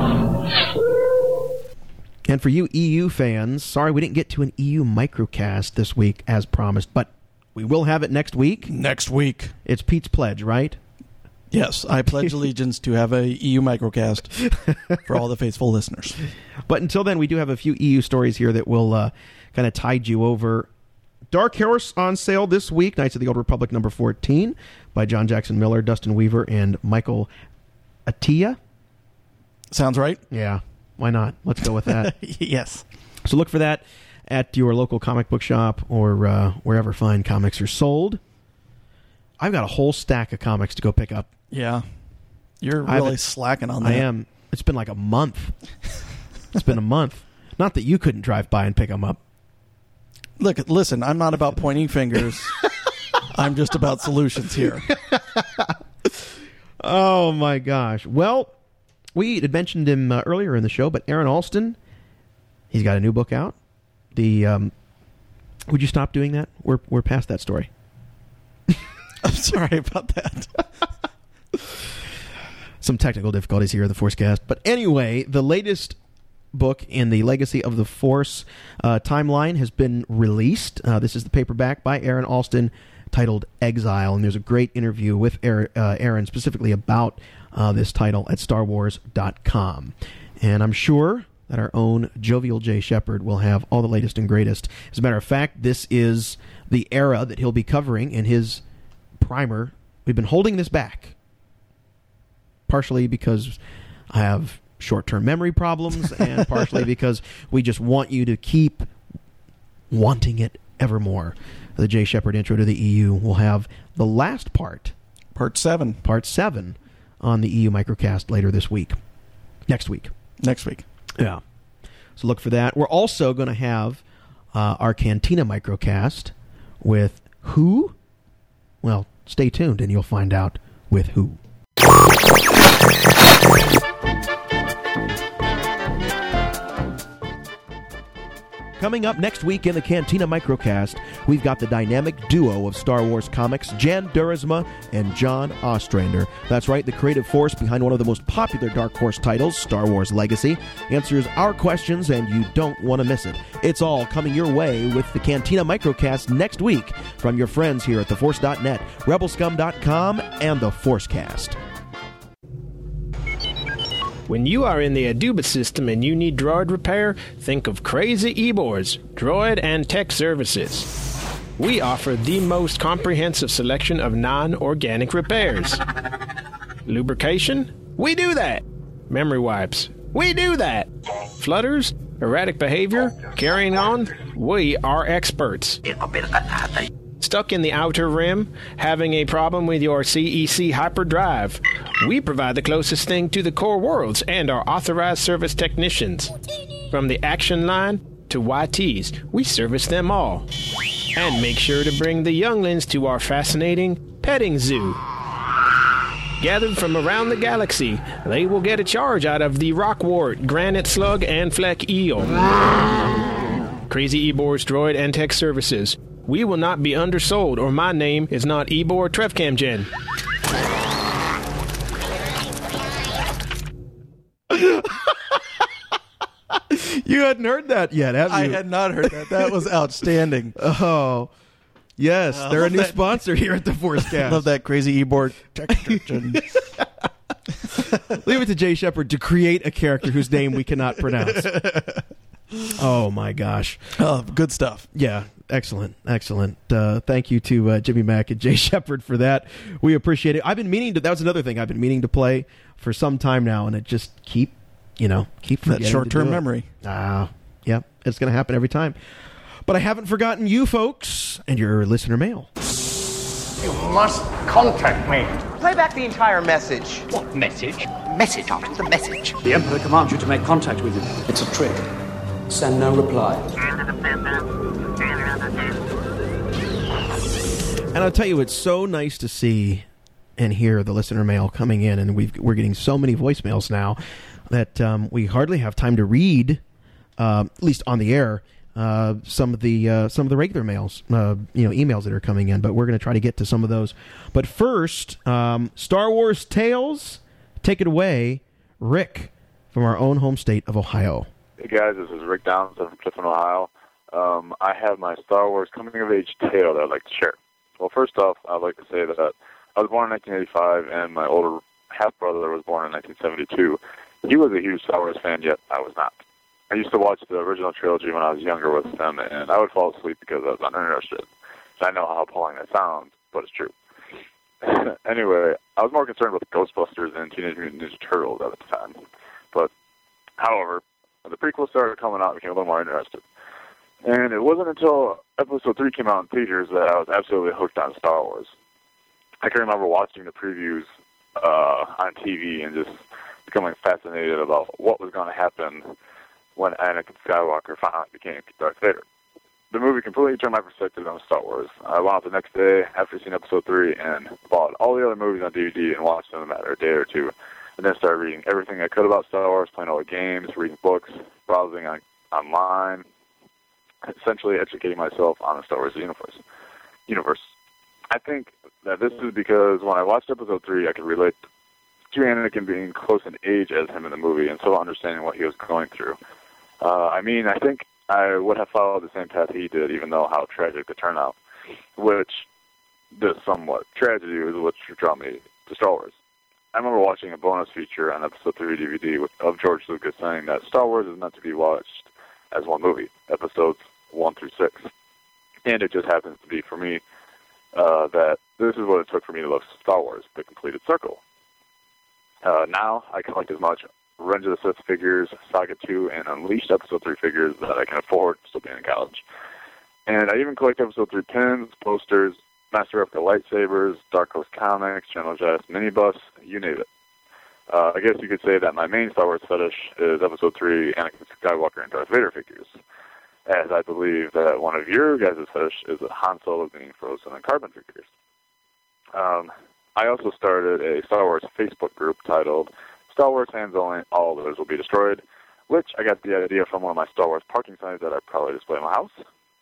And for you EU fans, sorry we didn't get to an EU microcast this week as promised, but we will have it next week. Next week. It's Pete's pledge, right? Yes, I pledge allegiance to have a EU microcast for all the faithful listeners. But until then, we do have a few EU stories here that will kind of tide you over. Dark Horse on sale this week, Knights of the Old Republic number 14 by John Jackson Miller, Dustin Weaver, and Michael Atiyeh. Sounds right. Yeah. Why not? Let's go with that. Yes. So look for that at your local comic book shop or wherever fine comics are sold. I've got a whole stack of comics to go pick up. Yeah. You're really slacking on that. I am. It's been like a month. It's been a month. Not that you couldn't drive by and pick them up. Look, listen, I'm not about pointing fingers. I'm just about solutions here. Oh, my gosh. Well, we had mentioned him earlier in the show, but Aaron Alston, he's got a new book out. Would you stop doing that? We're past that story. I'm sorry about that. Some technical difficulties here at the Forcecast. But anyway, the latest book in the Legacy of the Force timeline has been released. This is the paperback by Aaron Alston titled Exile, and there's a great interview with Aaron specifically about this title at StarWars.com. And I'm sure that our own Jovial J. Shepard will have all the latest and greatest. As a matter of fact, this is the era that he'll be covering in his primer. We've been holding this back, partially because I have short-term memory problems, and partially because we just want you to keep wanting it evermore. The J. Shepard Intro to the EU will have the last part, Part 7, on the EU Microcast later this week. Next week. Yeah. So look for that. We're also going to have our Cantina Microcast with who? Well, stay tuned and you'll find out with who. Coming up next week in the Cantina Microcast, we've got the dynamic duo of Star Wars comics, Jan Duursma and John Ostrander. That's right, the creative force behind one of the most popular Dark Horse titles, Star Wars Legacy, answers our questions, and you don't want to miss it. It's all coming your way with the Cantina Microcast next week from your friends here at TheForce.net, RebelScum.com, and the Forcecast. When you are in the Aduba system and you need droid repair, think of Crazy Ebor's Droid and Tech Services. We offer the most comprehensive selection of non-organic repairs. Lubrication? We do that. Memory wipes? We do that. Flutters? Erratic behavior? Carrying on? We are experts. Stuck in the outer rim? Having a problem with your CEC hyperdrive? We provide the closest thing to the core worlds and are authorized service technicians. From the action line to YTs, we service them all. And make sure to bring the younglings to our fascinating petting zoo. Gathered from around the galaxy, they will get a charge out of the rockwort, granite slug, and fleck eel. Crazy Ebor's Droid and Tech Services. We will not be undersold, or my name is not Ebor Trevcamgen. You hadn't heard that yet, have you? I had not heard that. That was outstanding. Oh, yes. They're a new sponsor here at the Forcecast. Love that Crazy Ebor. Leave it to Jay Shepard to create a character whose name we cannot pronounce. Oh, my gosh. Oh, good stuff. Yeah, excellent. Thank you to Jimmy Mack and Jay Shepard for that. We appreciate it. That was another thing I've been meaning to play for some time now, and it just keep forgetting that short-term memory. Yeah, it's going to happen every time. But I haven't forgotten you folks and your listener mail. You must contact me. Play back the entire message. What message? Message after the message. The Emperor commands you to make contact with him. It's a trick. Send no reply. And I'll tell you, it's so nice to see and hear the listener mail coming in, and we're getting so many voicemails now that we hardly have time to read, at least on the air, some of the regular mails, emails that are coming in. But we're going to try to get to some of those. But first, Star Wars Tales, take it away, Rick, from our own home state of Ohio. Hey guys, this is Rick Downs from Clifton, Ohio. I have my Star Wars coming-of-age tale that I'd like to share. Well, first off, I'd like to say that I was born in 1985, and my older half-brother was born in 1972. He was a huge Star Wars fan, yet I was not. I used to watch the original trilogy when I was younger with them, and I would fall asleep because I was uninterested. I know how appalling that sounds, but it's true. Anyway, I was more concerned with Ghostbusters and Teenage Mutant Ninja Turtles at the time. But, however, when the prequels started coming out, I became a little more interested. And it wasn't until Episode 3 came out in theaters that I was absolutely hooked on Star Wars. I can remember watching the previews on TV and just becoming fascinated about what was going to happen when Anakin Skywalker finally became Darth Vader. The movie completely turned my perspective on Star Wars. I went out the next day after seeing Episode 3 and bought all the other movies on DVD and watched them in a matter of a day or two, and then started reading everything I could about Star Wars, playing all the games, reading books, browsing online, essentially educating myself on the Star Wars universe. I think that this is because when I watched Episode 3, I could relate to Anakin being close in age as him in the movie and so understanding what he was going through. I think I would have followed the same path he did, even though how tragic the turnout, which this somewhat tragedy was what drew me to Star Wars. I remember watching a bonus feature on Episode 3 DVD of George Lucas saying that Star Wars is meant to be watched as one movie, Episodes 1 through 6. And it just happens to be, for me, that this is what it took for me to love Star Wars, the completed circle. Now, I collect as much Revenge of the Sith figures, Saga 2, and Unleashed Episode 3 figures that I can afford, still being in college. And I even collect Episode 3 pins, posters, Master Replica lightsabers, Dark Horse comics, General Jazz minibus, you name it. I guess you could say that my main Star Wars fetish is Episode 3 Anakin Skywalker and Darth Vader figures, as I believe that one of your guys' fetish is Han Solo being frozen in carbon figures. I also started a Star Wars Facebook group titled Star Wars Fans Only, All Others Will Be Destroyed, which I got the idea from one of my Star Wars parking signs that I probably display in my house.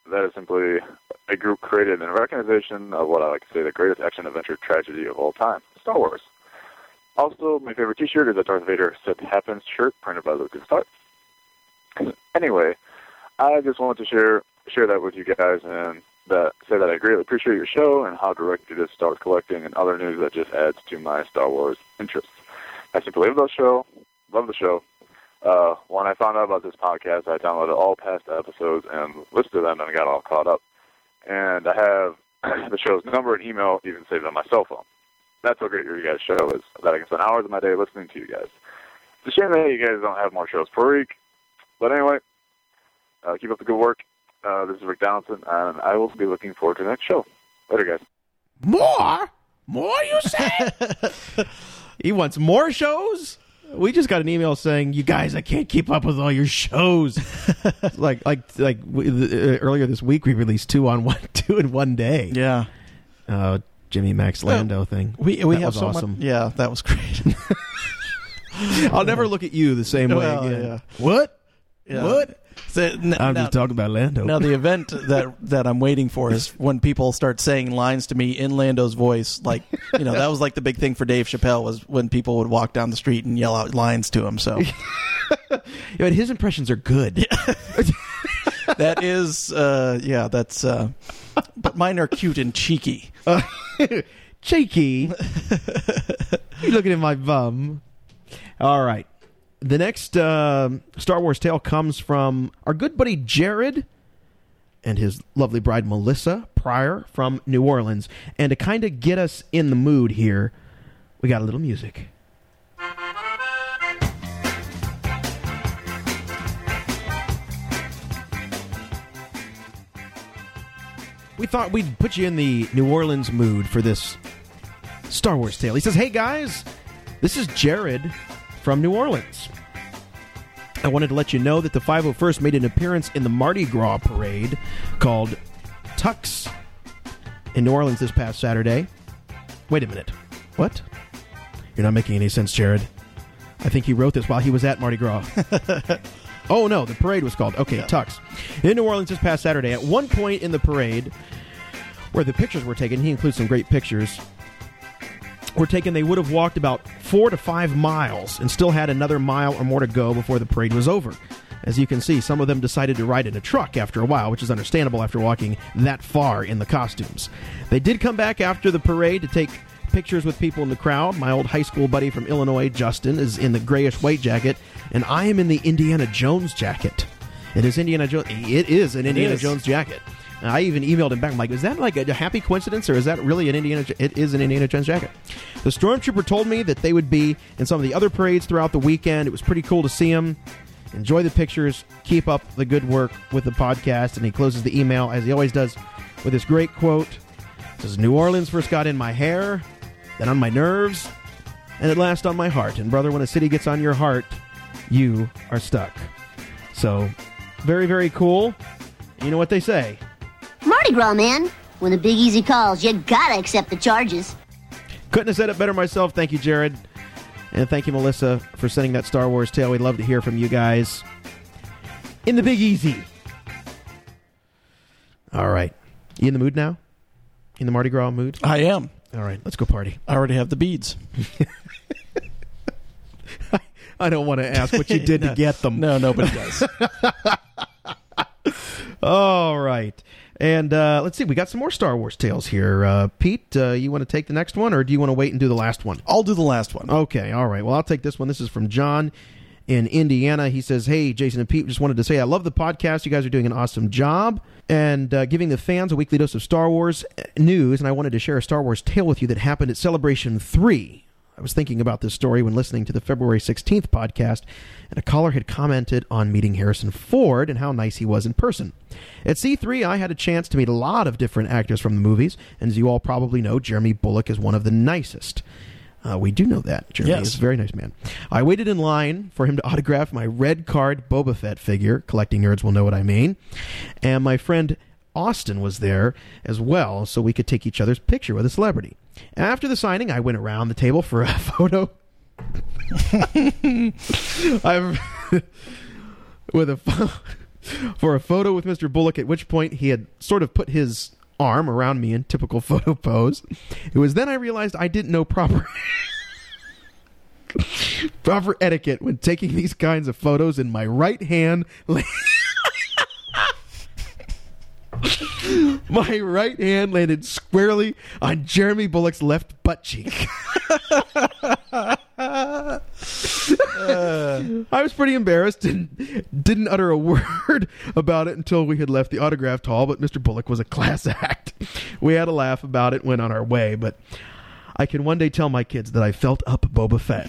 that is simply a group created in recognition of what I like to say the greatest action-adventure tragedy of all time, Star Wars. Also, my favorite T-shirt is a Darth Vader Sith Happens shirt printed by LucasArts. Anyway, I just wanted to share that with you guys and say that I greatly appreciate your show and how direct it is Star Wars collecting and other news that just adds to my Star Wars interests. I simply love the show. When I found out about this podcast, I downloaded all past episodes and listened to them and got all caught up. And I have the show's number and email even saved on my cell phone. That's how great your guys' show is, that I can spend hours of my day listening to you guys. It's a shame that you guys don't have more shows per week. But anyway, keep up the good work. This is Rick Donaldson, and I will be looking forward to the next show. Later, guys. More, you say? He wants more shows? We just got an email saying, "You guys, I can't keep up with all your shows." like earlier this week, we released two in one day. Yeah. Jimmy Max Lando thing. We that have was so awesome. much. Yeah, that was great. I'll never look at you the same way again. Yeah. What? Yeah. What? So, I'm just talking about Lando. Now, the event that I'm waiting for is when people start saying lines to me in Lando's voice. Like, that was like the big thing for Dave Chappelle, was when people would walk down the street and yell out lines to him. So, but his impressions are good. That is, that's. But mine are cute and cheeky. Cheeky? You looking at my bum? All right. The next Star Wars tale comes from our good buddy Jared and his lovely bride Melissa Pryor from New Orleans. And to kind of get us in the mood here, we got a little music. We thought we'd put you in the New Orleans mood for this Star Wars tale. He says, "Hey guys, this is Jared from New Orleans. I wanted to let you know that the 501st made an appearance in the Mardi Gras parade called Tux in New Orleans this past Saturday." Wait a minute. What? You're not making any sense, Jared. I think he wrote this while he was at Mardi Gras. Oh, no, the parade was called, Tux. In New Orleans this past Saturday, at one point in the parade, where the pictures were taken, he includes some great pictures, were taken, they would have walked about 4 to 5 miles and still had another mile or more to go before the parade was over. As you can see, some of them decided to ride in a truck after a while, which is understandable after walking that far in the costumes. They did come back after the parade to take pictures with people in the crowd. My old high school buddy from Illinois, Justin, is in the grayish-white jacket, and I am in the Indiana Jones jacket. It is Indiana Jones. It is an Indiana Jones jacket. I even emailed him back. I'm like, is that like a happy coincidence, or is that really an Indiana? It is an Indiana Jones jacket. The Stormtrooper told me that they would be in some of the other parades throughout the weekend. It was pretty cool to see them. Enjoy the pictures. Keep up the good work with the podcast. And he closes the email, as he always does, with this great quote. It says, "New Orleans first got in my hair, then on my nerves, and at last on my heart. And brother, when a city gets on your heart, you are stuck." So, very, very cool. You know what they say. Mardi Gras, man. When the Big Easy calls, you gotta accept the charges. Couldn't have said it better myself. Thank you, Jared. And thank you, Melissa, for sending that Star Wars tale. We'd love to hear from you guys in the Big Easy. All right. You in the mood now? In the Mardi Gras mood? I am. All right. Let's go party. I already have the beads. I don't want to ask what you did to get them. No, nobody does. All right. And let's see. We got some more Star Wars tales here. Pete, you want to take the next one, or do you want to wait and do the last one? I'll do the last one. Okay. All right. Well, I'll take this one. This is from John in Indiana. He says, "Hey, Jason and Pete, just wanted to say I love the podcast. You guys are doing an awesome job and giving the fans a weekly dose of Star Wars news, and I wanted to share a Star Wars tale with you that happened at Celebration 3. I was thinking about this story when listening to the February 16th podcast, and a caller had commented on meeting Harrison Ford and how nice he was in person. At C3, I had a chance to meet a lot of different actors from the movies, and as you all probably know, Jeremy Bulloch is one of the nicest. We do know that. Jeremy is a very nice man. I waited in line for him to autograph my red card Boba Fett figure. Collecting nerds will know what I mean. And my friend Austin was there as well, so we could take each other's picture with a celebrity. After the signing, I went around the table for a photo with a for a photo with Mr. Bullock, at which point he had sort of put his arm around me in typical photo pose. It was then I realized I didn't know proper etiquette when taking these kinds of photos, and my right hand my right hand landed squarely on Jeremy Bullock's left butt cheek. I was pretty embarrassed and didn't utter a word about it until we had left the autographed hall, but Mr. Bullock was a class act. We had a laugh about it, went on our way, but I can one day tell my kids that I felt up Boba Fett.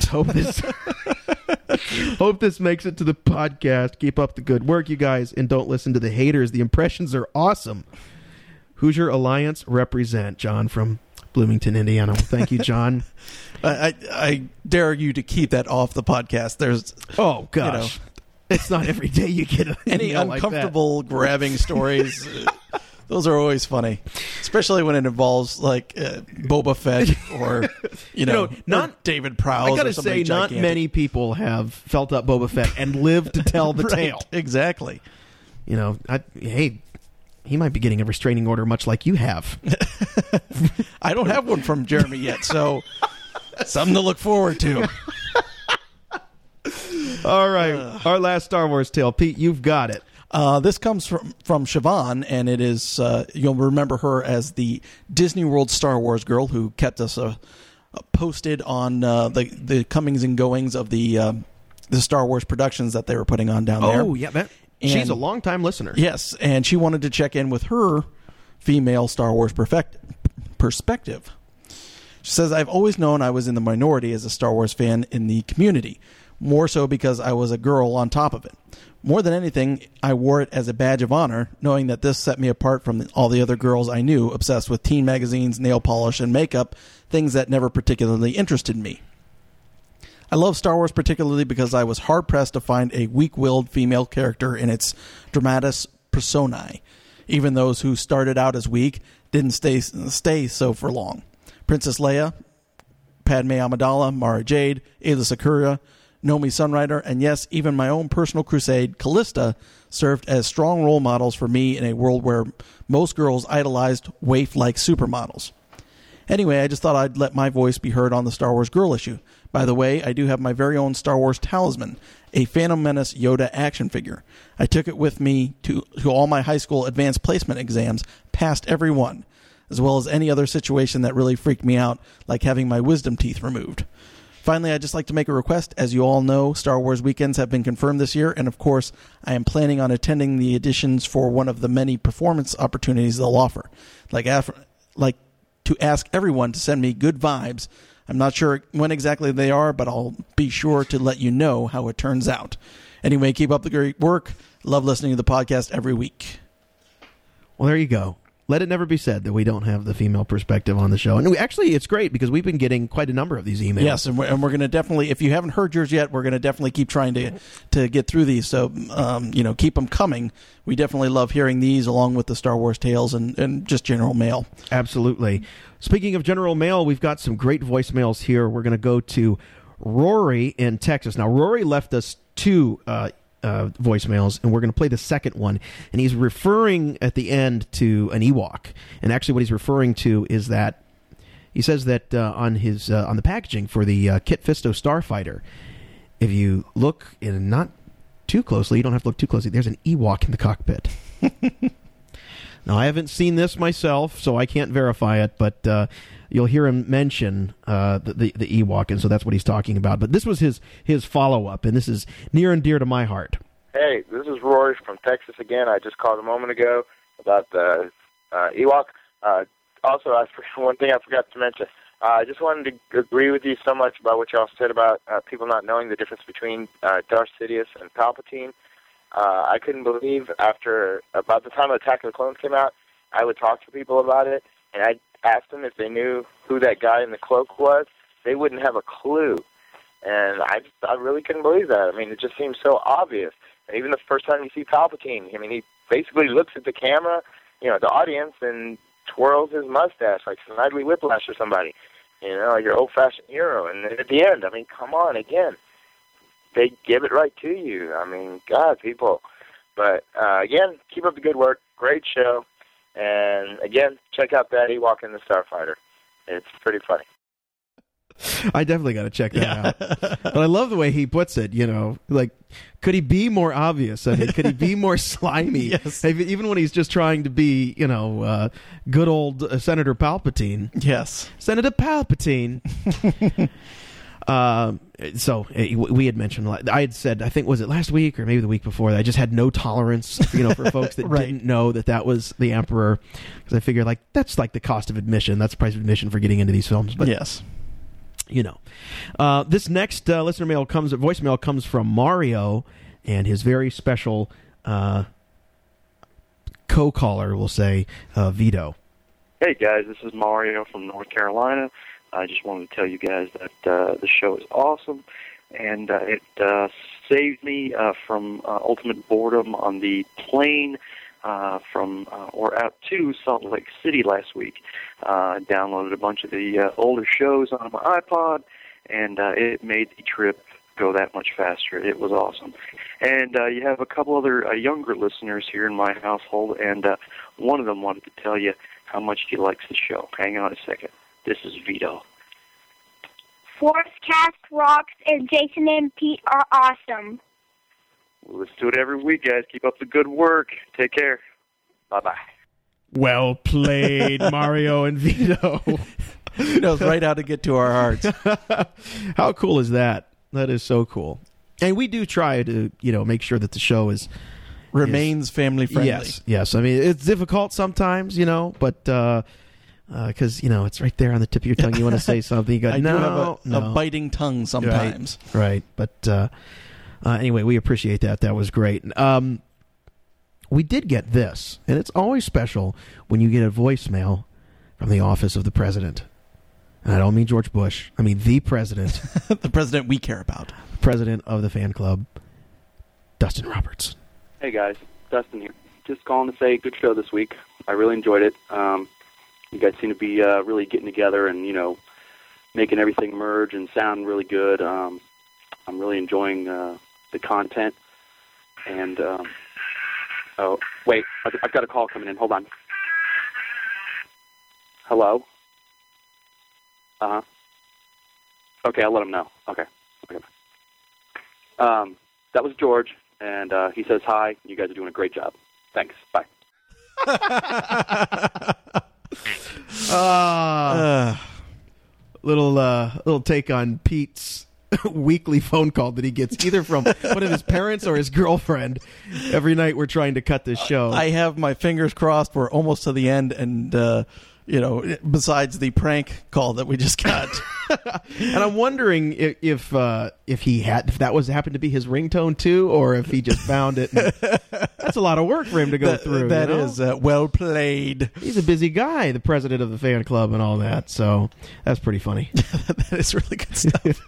Hope this makes it to the podcast. Keep up the good work, you guys, and don't listen to the haters. The impressions are awesome. Hoosier Alliance represent, John from Bloomington, Indiana. Thank you, John. I dare you to keep that off the podcast. There's gosh, it's not every day you get any uncomfortable like grabbing stories. Those are always funny, especially when it involves like Boba Fett or not David Prowse. I gotta say, not many people have felt up Boba Fett and lived to tell the tale. Exactly. Hey, he might be getting a restraining order, much like you have. I don't have one from Jeremy yet, so something to look forward to. All right, our last Star Wars tale, Pete. You've got it. This comes from Siobhan, and it is you'll remember her as the Disney World Star Wars girl who kept us posted on the comings and goings of the Star Wars productions that they were putting on down there. Oh, yeah, she's a longtime listener. Yes, and she wanted to check in with her female Star Wars perspective. She says, I've always known I was in the minority as a Star Wars fan in the community, more so because I was a girl on top of it. More than anything, I wore it as a badge of honor, knowing that this set me apart from all the other girls I knew obsessed with teen magazines, nail polish, and makeup, things that never particularly interested me. I love Star Wars particularly because I was hard-pressed to find a weak-willed female character in its dramatis personae. Even those who started out as weak didn't stay so for long. Princess Leia, Padme Amidala, Mara Jade, Aayla Secura, Nomi Sunrider, and yes, even my own personal crusade, Callista, served as strong role models for me in a world where most girls idolized waif-like supermodels. Anyway, I just thought I'd let my voice be heard on the Star Wars Girl issue. By the way, I do have my very own Star Wars talisman, a Phantom Menace Yoda action figure. I took it with me to all my high school advanced placement exams, passed every one, as well as any other situation that really freaked me out, like having my wisdom teeth removed. Finally, I'd just like to make a request. As you all know, Star Wars weekends have been confirmed this year, and of course, I am planning on attending the auditions for one of the many performance opportunities they'll offer. Like to ask everyone to send me good vibes. I'm not sure when exactly they are, but I'll be sure to let you know how it turns out. Anyway, keep up the great work. Love listening to the podcast every week. Well, there you go. Let it never be said that we don't have the female perspective on the show. And it's great because we've been getting quite a number of these emails. Yes, and we're going to definitely, if you haven't heard yours yet, we're going to definitely keep trying to get through these. So, keep them coming. We definitely love hearing these along with the Star Wars tales and just general mail. Absolutely. Speaking of general mail, we've got some great voicemails here. We're going to go to Rory in Texas. Now, Rory left us two voicemails, and we're going to play the second one. And he's referring at the end to an Ewok. And actually what he's referring to is that he says that on the packaging for the Kit Fisto Starfighter, if you look not too closely, you don't have to look too closely, there's an Ewok in the cockpit. Now, I haven't seen this myself, so I can't verify it, but you'll hear him mention the Ewok, and so that's what he's talking about. But this was his follow-up, and this is near and dear to my heart. Hey, this is Rory from Texas again. I just called a moment ago about the Ewok. Also, one thing I forgot to mention. I just wanted to agree with you so much about what y'all said about people not knowing the difference between Darth Sidious and Palpatine. I couldn't believe about the time Attack of the Clones came out, I would talk to people about it, and I'd ask them if they knew who that guy in the cloak was. They wouldn't have a clue. And I really couldn't believe that. I mean, it just seems so obvious. And even the first time you see Palpatine, I mean, he basically looks at the camera, the audience, and twirls his mustache like Snidely Whiplash or somebody. Like your old-fashioned hero. And then at the end, I mean, come on, again. They give it right to you. I mean, God, people, But again, keep up the good work. Great show. And again, check out that Ewok in the Starfighter. It's pretty funny. I definitely got to check that out. But I love the way he puts it, like, could he be more obvious? I mean, could he be more slimy? Yes. Even when he's just trying to be, good old Senator Palpatine. Yes. Senator Palpatine. So we had mentioned, I had said, I think, was it last week or maybe the week before, that I just had no tolerance, for folks that Right. didn't know that was the Emperor. Because I figured, like, that's like the cost of admission. That's the price of admission for getting into these films. But yes. This next voicemail comes from Mario and his very special co-caller, we'll say, Vito. Hey guys, this is Mario from North Carolina. I just wanted to tell you guys that the show is awesome, and it saved me from ultimate boredom on the plane out to Salt Lake City last week. I downloaded a bunch of the older shows on my iPod, and it made the trip go that much faster. It was awesome. And you have a couple other younger listeners here in my household, and one of them wanted to tell you how much he likes the show. Hang on a second. This is Vito. Forcecast rocks, and Jason and Pete are awesome. Let's do it every week, guys. Keep up the good work. Take care. Bye-bye. Well played, Mario and Vito. He knows right how to get to our hearts. How cool is that? That is so cool. And we do try to, make sure that the show remains family friendly. Yes. I mean, it's difficult sometimes, but because it's right there on the tip of your tongue. You want to say something. You go, I do have a biting tongue sometimes. Right. But anyway, we appreciate that. That was great. We did get this, and it's always special when you get a voicemail from the office of the president. And I don't mean George Bush. I mean the president. The president we care about. The president of the fan club, Dustin Roberts. Hey, guys. Dustin here. Just calling to say good show this week. I really enjoyed it. You guys seem to be really getting together and, making everything merge and sound really good. I'm really enjoying the content. And, oh, wait. I've got a call coming in. Hold on. Hello? Uh-huh. Okay, I'll let him know. Okay. That was George, and he says hi. You guys are doing a great job. Thanks. Bye. Little take on Pete's weekly phone call that he gets either from one of his parents or his girlfriend every night. We're trying to cut this show. I have my fingers crossed. We're almost to the end, and besides the prank call that we just got. And I'm wondering if that happened to be his ringtone too, or if he just found it. And that's a lot of work for him to go through. That is well played. He's a busy guy, the president of the fan club and all that. So that's pretty funny. That is really good stuff.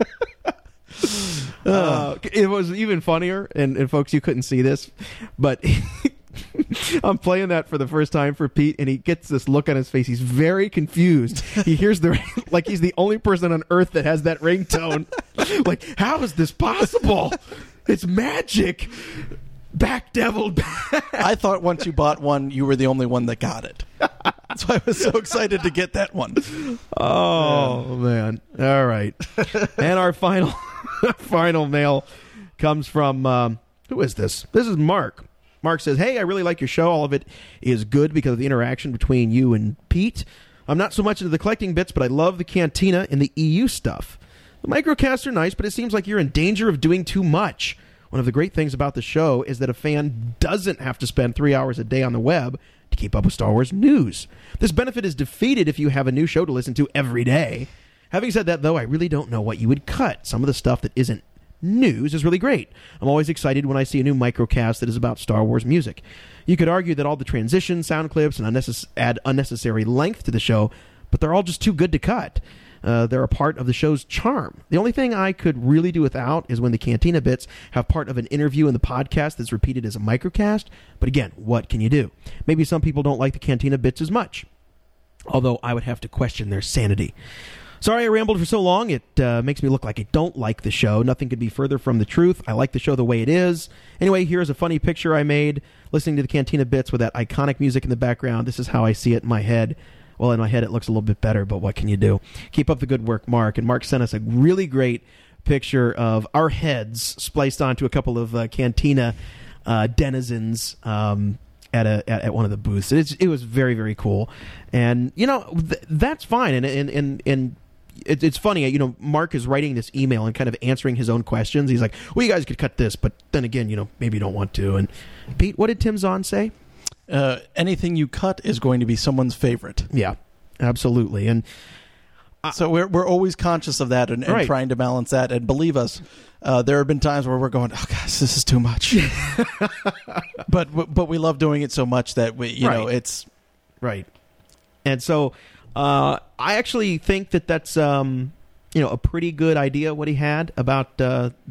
It was even funnier, and folks, you couldn't see this, but I'm playing that for the first time for Pete, and he gets this look on his face. He's very confused. He hears like he's the only person on earth that has that ringtone. Like, how is this possible? It's magic. Backdeviled back. I thought once you bought one, you were the only one that got it. That's why I was so excited to get that one. Oh, man. All right. And our final mail comes from, who is this? This is Mark. Mark says, hey, I really like your show. All of it is good because of the interaction between you and Pete. I'm not so much into the collecting bits, but I love the cantina and the EU stuff. The microcasts are nice, but it seems like you're in danger of doing too much. One of the great things about the show is that a fan doesn't have to spend 3 hours a day on the web to keep up with Star Wars news. This benefit is defeated if you have a new show to listen to every day. Having said that, though, I really don't know what you would cut. Some of the stuff that isn't news is really great. I'm always excited when I see a new microcast that is about Star Wars music. You could argue that all the transitions, sound clips, and add unnecessary length to the show, but they're all just too good to cut. They're a part of the show's charm. The only thing I could really do without is when the Cantina bits have part of an interview in the podcast that's repeated as a microcast. But again, what can you do? Maybe some people don't like the Cantina bits as much, although I would have to question their sanity. Sorry I rambled for so long. It makes me look like I don't like the show. Nothing could be further from the truth. I like the show the way it is. Anyway, here's a funny picture I made listening to the Cantina Bits with that iconic music in the background. This is how I see it in my head. Well, in my head it looks a little bit better, but what can you do? Keep up the good work, Mark. And Mark sent us a really great picture of our heads spliced onto a couple of Cantina denizens at one of the booths. It was very, very cool. And, that's fine. And it's funny, Mark is writing this email and kind of answering his own questions. He's like, well, you guys could cut this, but then again, maybe you don't want to. And Pete, what did Tim Zahn say? Anything you cut is going to be someone's favorite. Yeah, absolutely. And so we're always conscious of that and right. trying to balance that. And believe us, there have been times where we're going, oh gosh, this is too much. but we love doing it so much that it's right. And so I actually think that's a pretty good idea what he had about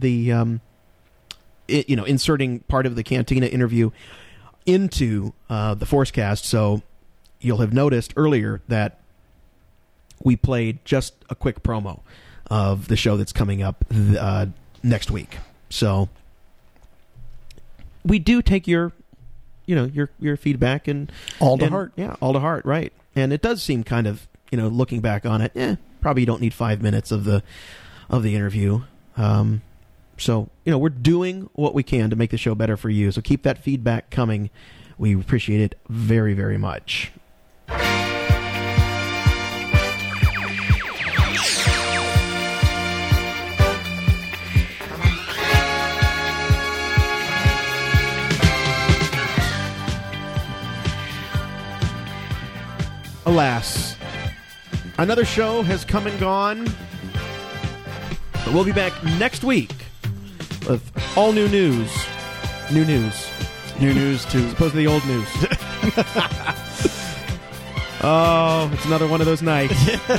inserting part of the Cantina interview into the Forcecast. So you'll have noticed earlier that we played just a quick promo of the show that's coming up next week. So we do take your feedback and all to heart. Yeah, all to heart, right. And it does seem kind of, looking back on it, probably you don't need 5 minutes of the interview. So, we're doing what we can to make the show better for you. So keep that feedback coming. We appreciate it very, very much. Alas, another show has come and gone. But we'll be back next week with all new news. New news. New news to supposedly old news. Oh, it's another one of those nights.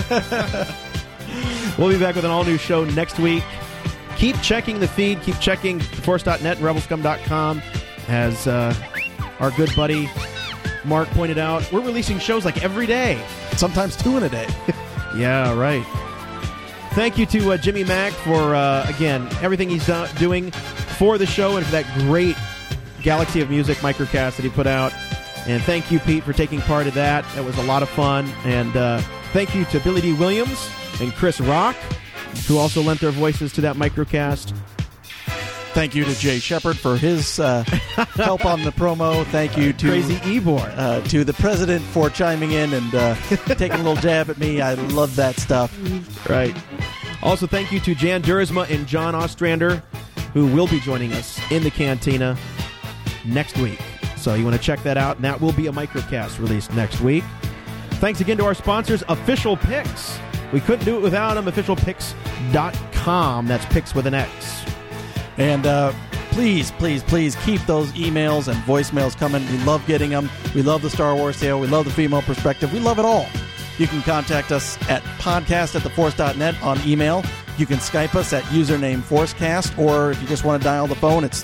We'll be back with an all-new show next week. Keep checking the feed. Keep checking theforce.net and rebelscum.com. As our good buddy Mark pointed out, we're releasing shows like every day. Sometimes 2 in a day. Yeah, right. Thank you to Jimmy Mack for, again, everything he's doing for the show and for that great Galaxy of Music microcast that he put out. And thank you, Pete, for taking part of that. That was a lot of fun. And thank you to Billy D. Williams and Chris Rock, who also lent their voices to that microcast. Thank you to Jay Shepard for his help on the promo. Thank you to Crazy Ebor, to the president for chiming in and taking a little jab at me. I love that stuff. Right. Also, thank you to Jan Durisma and John Ostrander, who will be joining us in the Cantina next week. So you want to check that out, and that will be a microcast released next week. Thanks again to our sponsors, Official Picks. We couldn't do it without them. OfficialPicks.com. That's Picks with an X. And please, please, please keep those emails and voicemails coming. We love getting them. We love the Star Wars tale. We love the female perspective. We love it all. You can contact us at podcast@theforce.net on email. You can Skype us at username Forcecast, or if you just want to dial the phone, it's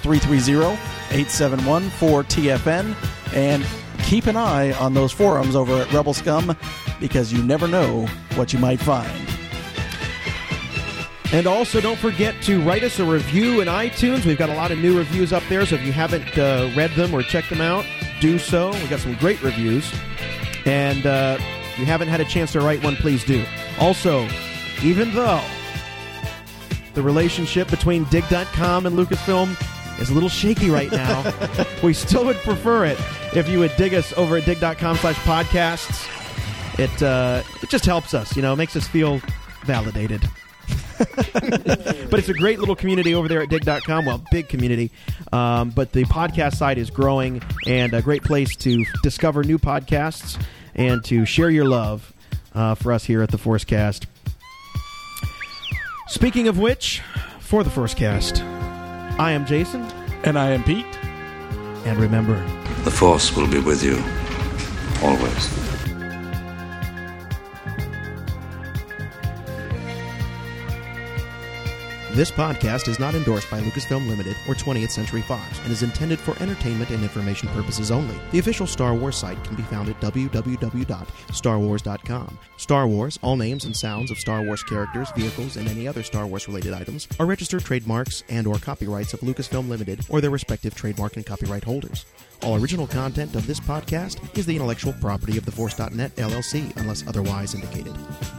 330-871-4TFN. And keep an eye on those forums over at Rebel Scum, because you never know what you might find. And also, don't forget to write us a review in iTunes. We've got a lot of new reviews up there, so if you haven't read them or checked them out, do so. We've got some great reviews. And if you haven't had a chance to write one, please do. Also, even though the relationship between Dig.com and Lucasfilm is a little shaky right now, we still would prefer it if you would dig us over at dig.com/podcasts. It just helps us, it makes us feel validated. But it's a great little community over there at dig.com. Well, big community. But the podcast side is growing, and a great place to discover new podcasts and to share your love for us here at the Forcecast. Speaking of which, for the Forcecast, I am Jason. And I am Pete. And remember, the Force will be with you always. This podcast is not endorsed by Lucasfilm Limited or 20th Century Fox and is intended for entertainment and information purposes only. The official Star Wars site can be found at www.starwars.com. Star Wars, all names and sounds of Star Wars characters, vehicles, and any other Star Wars-related items are registered trademarks and or copyrights of Lucasfilm Limited or their respective trademark and copyright holders. All original content of this podcast is the intellectual property of TheForce.net, LLC, unless otherwise indicated.